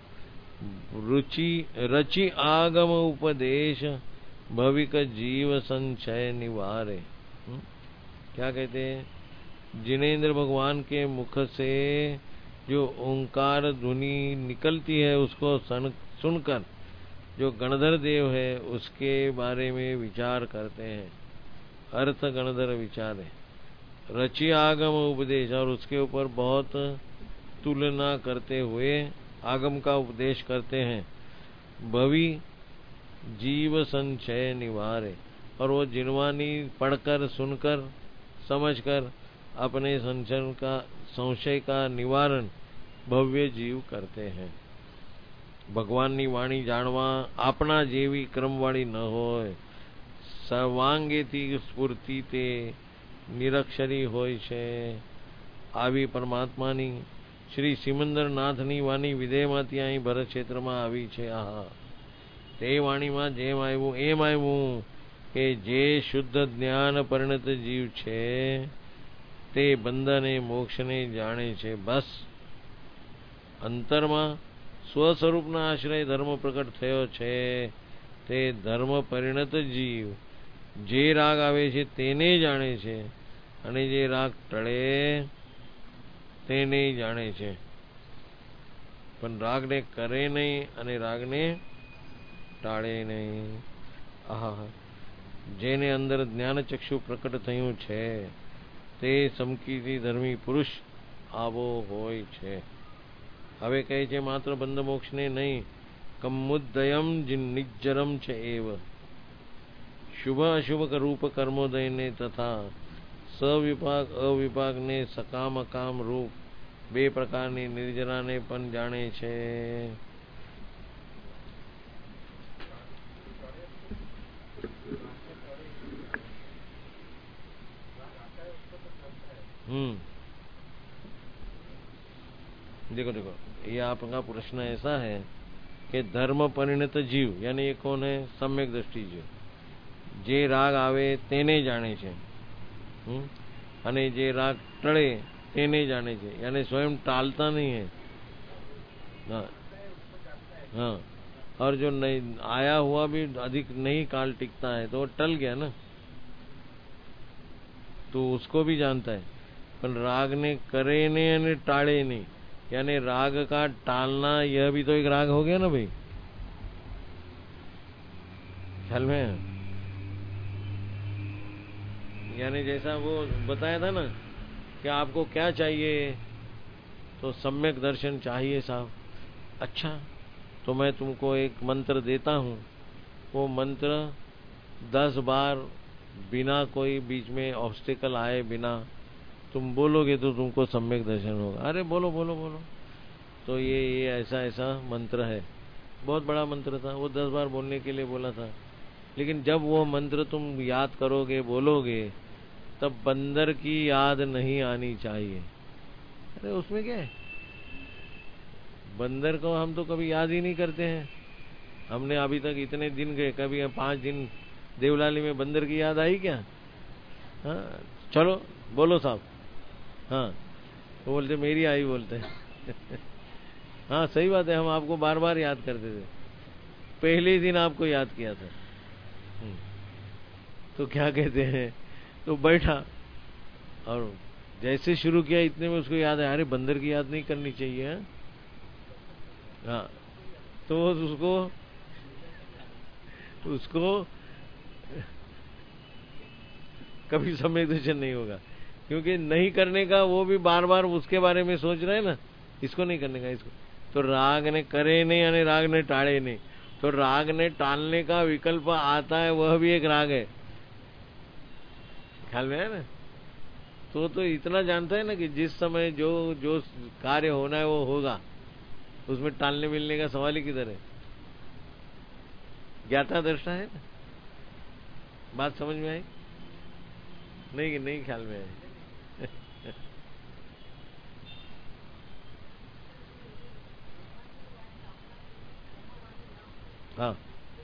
[SPEAKER 1] रुचि रचि आगम उपदेश भविक जीव संचय निवारे। क्या कहते हैं, जिनेन्द्र भगवान के मुख से जो ओंकार ध्वनि निकलती है उसको सुनकर जो गणधर देव है उसके बारे में विचार करते हैं। अर्थ गणधर विचार है, रचि आगम उपदेश, और उसके ऊपर बहुत तुलना करते हुए आगम का उपदेश करते हैं। भवि जीव संचय निवारे, और वो जिनवानी पढ़कर सुनकर समझकर अपने संशय का निवारण भव्य जीव करते हैं। भगवाननी वाणी जाणवा आपना जेवी क्रमवाળી न होय, સર્વાંગેથી સ્ફૂર્તિ તે નિરક્ષરી હોય છે। આવી પરમાત્માની શ્રી સિમંદરનાથની વાણી વિદેહમાંથી અહીં ભરત ક્ષેત્રમાં આવી છે। આહા, તે વાણીમાં જેમ આવ્યું એમ આવ્યું કે જે શુદ્ધ જ્ઞાન પરિણત જીવ છે તે બંધને મોક્ષને જાણે છે। બસ અંતરમાં સ્વસ્વરૂપના આશ્રય ધર્મ પ્રકટ થયો છે। તે ધર્મ પરિણત જીવ જે રાગ આવે છે તેને જાણે છે, અને જે રાગ ટળે તેને જાણે છે, પણ રાગને કરે નહીં અને રાગને ટાળે નહીં। આહા, જેને અંદર જ્ઞાનચક્ષુ પ્રકટ થયું છે તે સમકીર્તિ ધર્મી પુરુષ આવો હોય છે। હવે કહે છે માત્ર બંધ મોક્ષને નહીં, કમુદયમ નિજ્જરમ છે એવ, શુભ અશુભ રૂપ કર્મોદય ને તથા સવિપાક અવિપાક ને સકામ અકામ રૂપ બે પ્રકારની નિર્જરાને પણ જાણે છે। देखो देखो, ये आपका प्रश्न ऐसा है कि धर्म परिणत जीव यानी ये कौन है, सम्यक दृष्टि जीव, जे राग आवे तेने जाने छे, અને જે રાગ ટળે તેને જાણે છે, यानी स्वयं टालता नहीं है। हाँ, और जो नहीं आया हुआ भी अधिक नहीं काल टिकता है तो वो टल गया ना, तो उसको भी जानता है। पर राग ने करे नहीं અને टाळे नहीं, यानी राग का टालना यह भी तो एक राग हो गया ना भाई, ख्याल में। यानी जैसा वो बताया था ना कि आपको क्या चाहिए, तो सम्यक दर्शन चाहिए साहब। अच्छा, तो मैं तुमको एक मंत्र देता हूँ, वो मंत्र 10 बार बिना कोई बीच में ऑब्स्टिकल आए बिना तुम बोलोगे तो तुमको सम्यक दर्शन होगा। अरे बोलो बोलो बोलो, तो ये ऐसा ऐसा मंत्र है, बहुत बड़ा मंत्र था, वो 10 बार बोलने के लिए बोला था। लेकिन जब वो मंत्र तुम याद करोगे बोलोगे तब बंदर की याद नहीं आनी चाहिए। अरे उसमें क्या है, बंदर को हम तो कभी याद ही नहीं करते हैं। हमने अभी तक इतने दिन गए, कभी 5 दिन देवलाली में बंदर की याद आई क्या? हाँ, चलो बोलो साहब। हाँ, वो बोलते मेरी आई बोलते हाँ सही बात है, हम आपको बार बार याद करते थे, पहले ही दिन आपको याद किया था। तो क्या कहते हैं, तो बैठा और जैसे शुरू किया इतने में उसको याद है, अरे बंदर की याद नहीं करनी चाहिए। हाँ, तो उसको कभी सम्यक दर्शन नहीं होगा, क्योंकि नहीं करने का वो भी बार बार उसके बारे में सोच रहे हैं ना, इसको नहीं करने का, इसको तो राग ने करे नहीं यानी राग ने टाळे नहीं, तो राग ने टालने का विकल्प आता है, वह भी एक राग है, ख्याल में है ना। तो इतना जानता है ना कि जिस समय जो कार्य होना है वो होगा, उसमें टालने मिलने का सवाल ही किधर है। ज्ञाता दृष्टा है ना? बात समझ में आई? नहीं, नहीं ख्याल में आई। हाँ,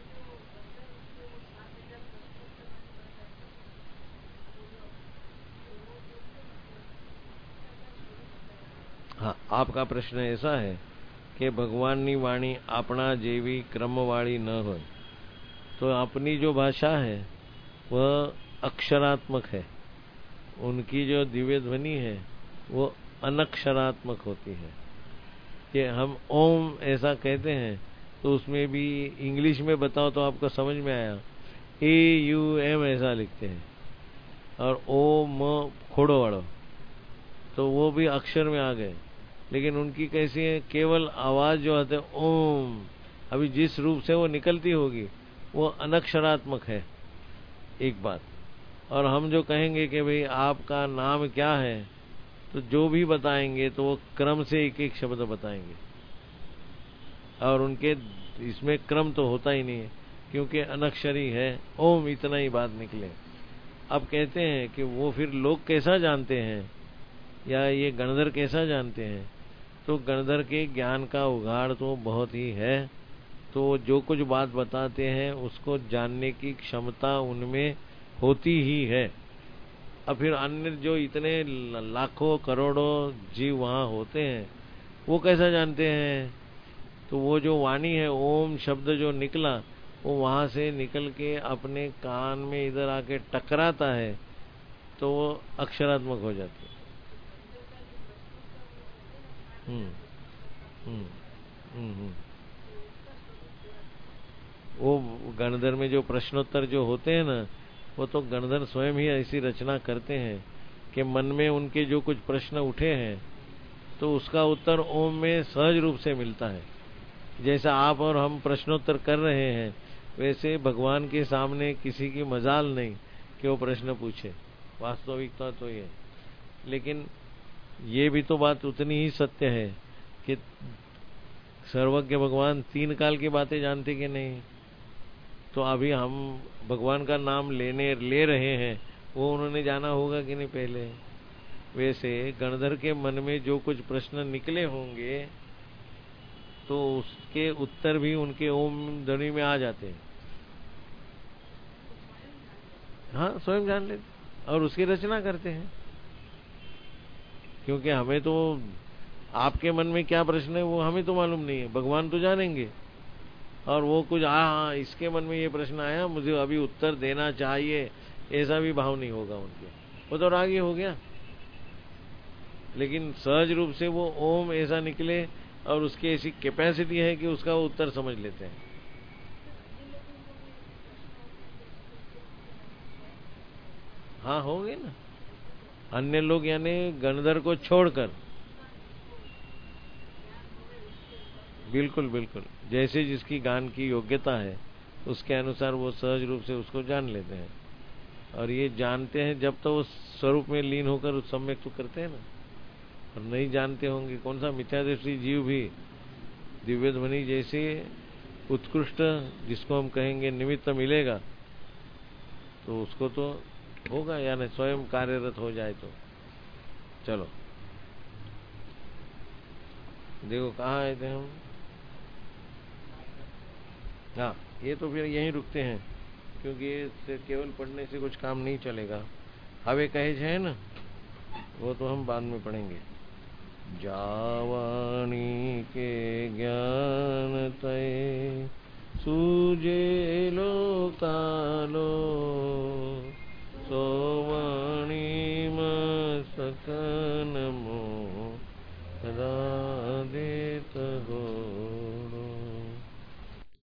[SPEAKER 1] हाँ, आपका प्रश्न ऐसा है कि भगवाननी वाणी अपना जेवी क्रमवाળી न हो, तो अपनी जो भाषा है वह अक्षरात्मक है, उनकी जो दिव्य ध्वनि है वो अनक्षरात्मक होती है। कि हम ओम ऐसा कहते हैं तो उसमें भी इंग्लिश में बताओ तो आपको समझ में आया, AUM ऐसा लिखते हैं, और ओ म खोड़ो वाड़ो, तो वो भी अक्षर में आ गए। लेकिन उनकी कैसी है, केवल आवाज जो आते है ओम, अभी जिस रूप से वो निकलती होगी वो अनक्षरात्मक है, एक बात। और हम जो कहेंगे कि भाई आपका नाम क्या है, तो जो भी बताएंगे तो वो क्रम से एक एक शब्द बताएंगे, और उनके इसमें क्रम तो होता ही नहीं है, क्योंकि अनक्षरी है, ओम इतना ही बात निकले। अब कहते हैं कि वो फिर लोग कैसा जानते हैं, या ये गणधर कैसा जानते हैं, तो गणधर के ज्ञान का उगाड़ तो बहुत ही है, तो जो कुछ बात बताते हैं उसको जानने की क्षमता उनमें होती ही है। अब फिर अन्य जो इतने लाखों करोड़ों जीव वहां होते हैं वो कैसा जानते हैं, तो वो जो वाणी है, ओम शब्द जो निकला, वो वहां से निकल के अपने कान में इधर आके टकराता है तो वो अक्षरात्मक हो जाती है। हम्म हम्म हम्म हम्म। वो गणधर में जो प्रश्नोत्तर जो होते हैं ना, वो तो गणधर स्वयं ही ऐसी रचना करते हैं कि मन में उनके जो कुछ प्रश्न उठे हैं तो उसका उत्तर ओम में सहज रूप से मिलता है। जैसा आप और हम प्रश्नोत्तर कर रहे हैं, वैसे भगवान के सामने किसी की मजाल नहीं कि वो प्रश्न पूछे, वास्तविकता तो ये। लेकिन ये भी तो बात उतनी ही सत्य है कि सर्वज्ञ भगवान 3 काल की बातें जानते कि नहीं। तो अभी हम भगवान का नाम ले रहे हैं, वो उन्होंने जाना होगा कि नहीं पहले। वैसे गणधर के मन में जो कुछ प्रश्न निकले होंगे तो उसके उत्तर भी उनके ओम ध्वनि में आ जाते हैं। हाँ, स्वयं जान लेते और उसकी रचना करते हैं। क्योंकि हमें तो आपके मन में क्या प्रश्न है वो हमें तो मालूम नहीं है, भगवान तो जानेंगे। और वो कुछ हाँ इसके मन में ये प्रश्न आया, मुझे अभी उत्तर देना चाहिए, ऐसा भी भाव नहीं होगा उनके, वो तो रागी हो गया। लेकिन सहज रूप से वो ओम ऐसा निकले और उसकी ऐसी कैपेसिटी है कि उसका वो उत्तर समझ लेते हैं। हाँ, होंगे ना अन्य लोग, यानी गणधर को छोड़कर। बिल्कुल बिल्कुल, जैसे जिसकी गान की योग्यता है उसके अनुसार वो सहज रूप से उसको जान लेते हैं। और ये जानते हैं जब तो वो स्वरूप में लीन होकर उस सम्यक तो करते हैं ना। और नहीं जानते होंगे, कौन सा मिथ्यादृष्टि जीव भी दिव्य ध्वनि जैसे उत्कृष्ट जिसको हम कहेंगे निमित्त मिलेगा तो उसको तो होगा, यानी स्वयं कार्यरत हो जाए तो। चलो देखो कहाँ आए थे हम। हाँ, ये तो फिर यहीं रुकते हैं, क्योंकि ये केवल पढ़ने से कुछ काम नहीं चलेगा। हवे कहे है ना, वो तो हम बाद में पढ़ेंगे। जावाणी के ज्ञान तय सूजे लो कालो, सोवाणी सकन मो देत हो।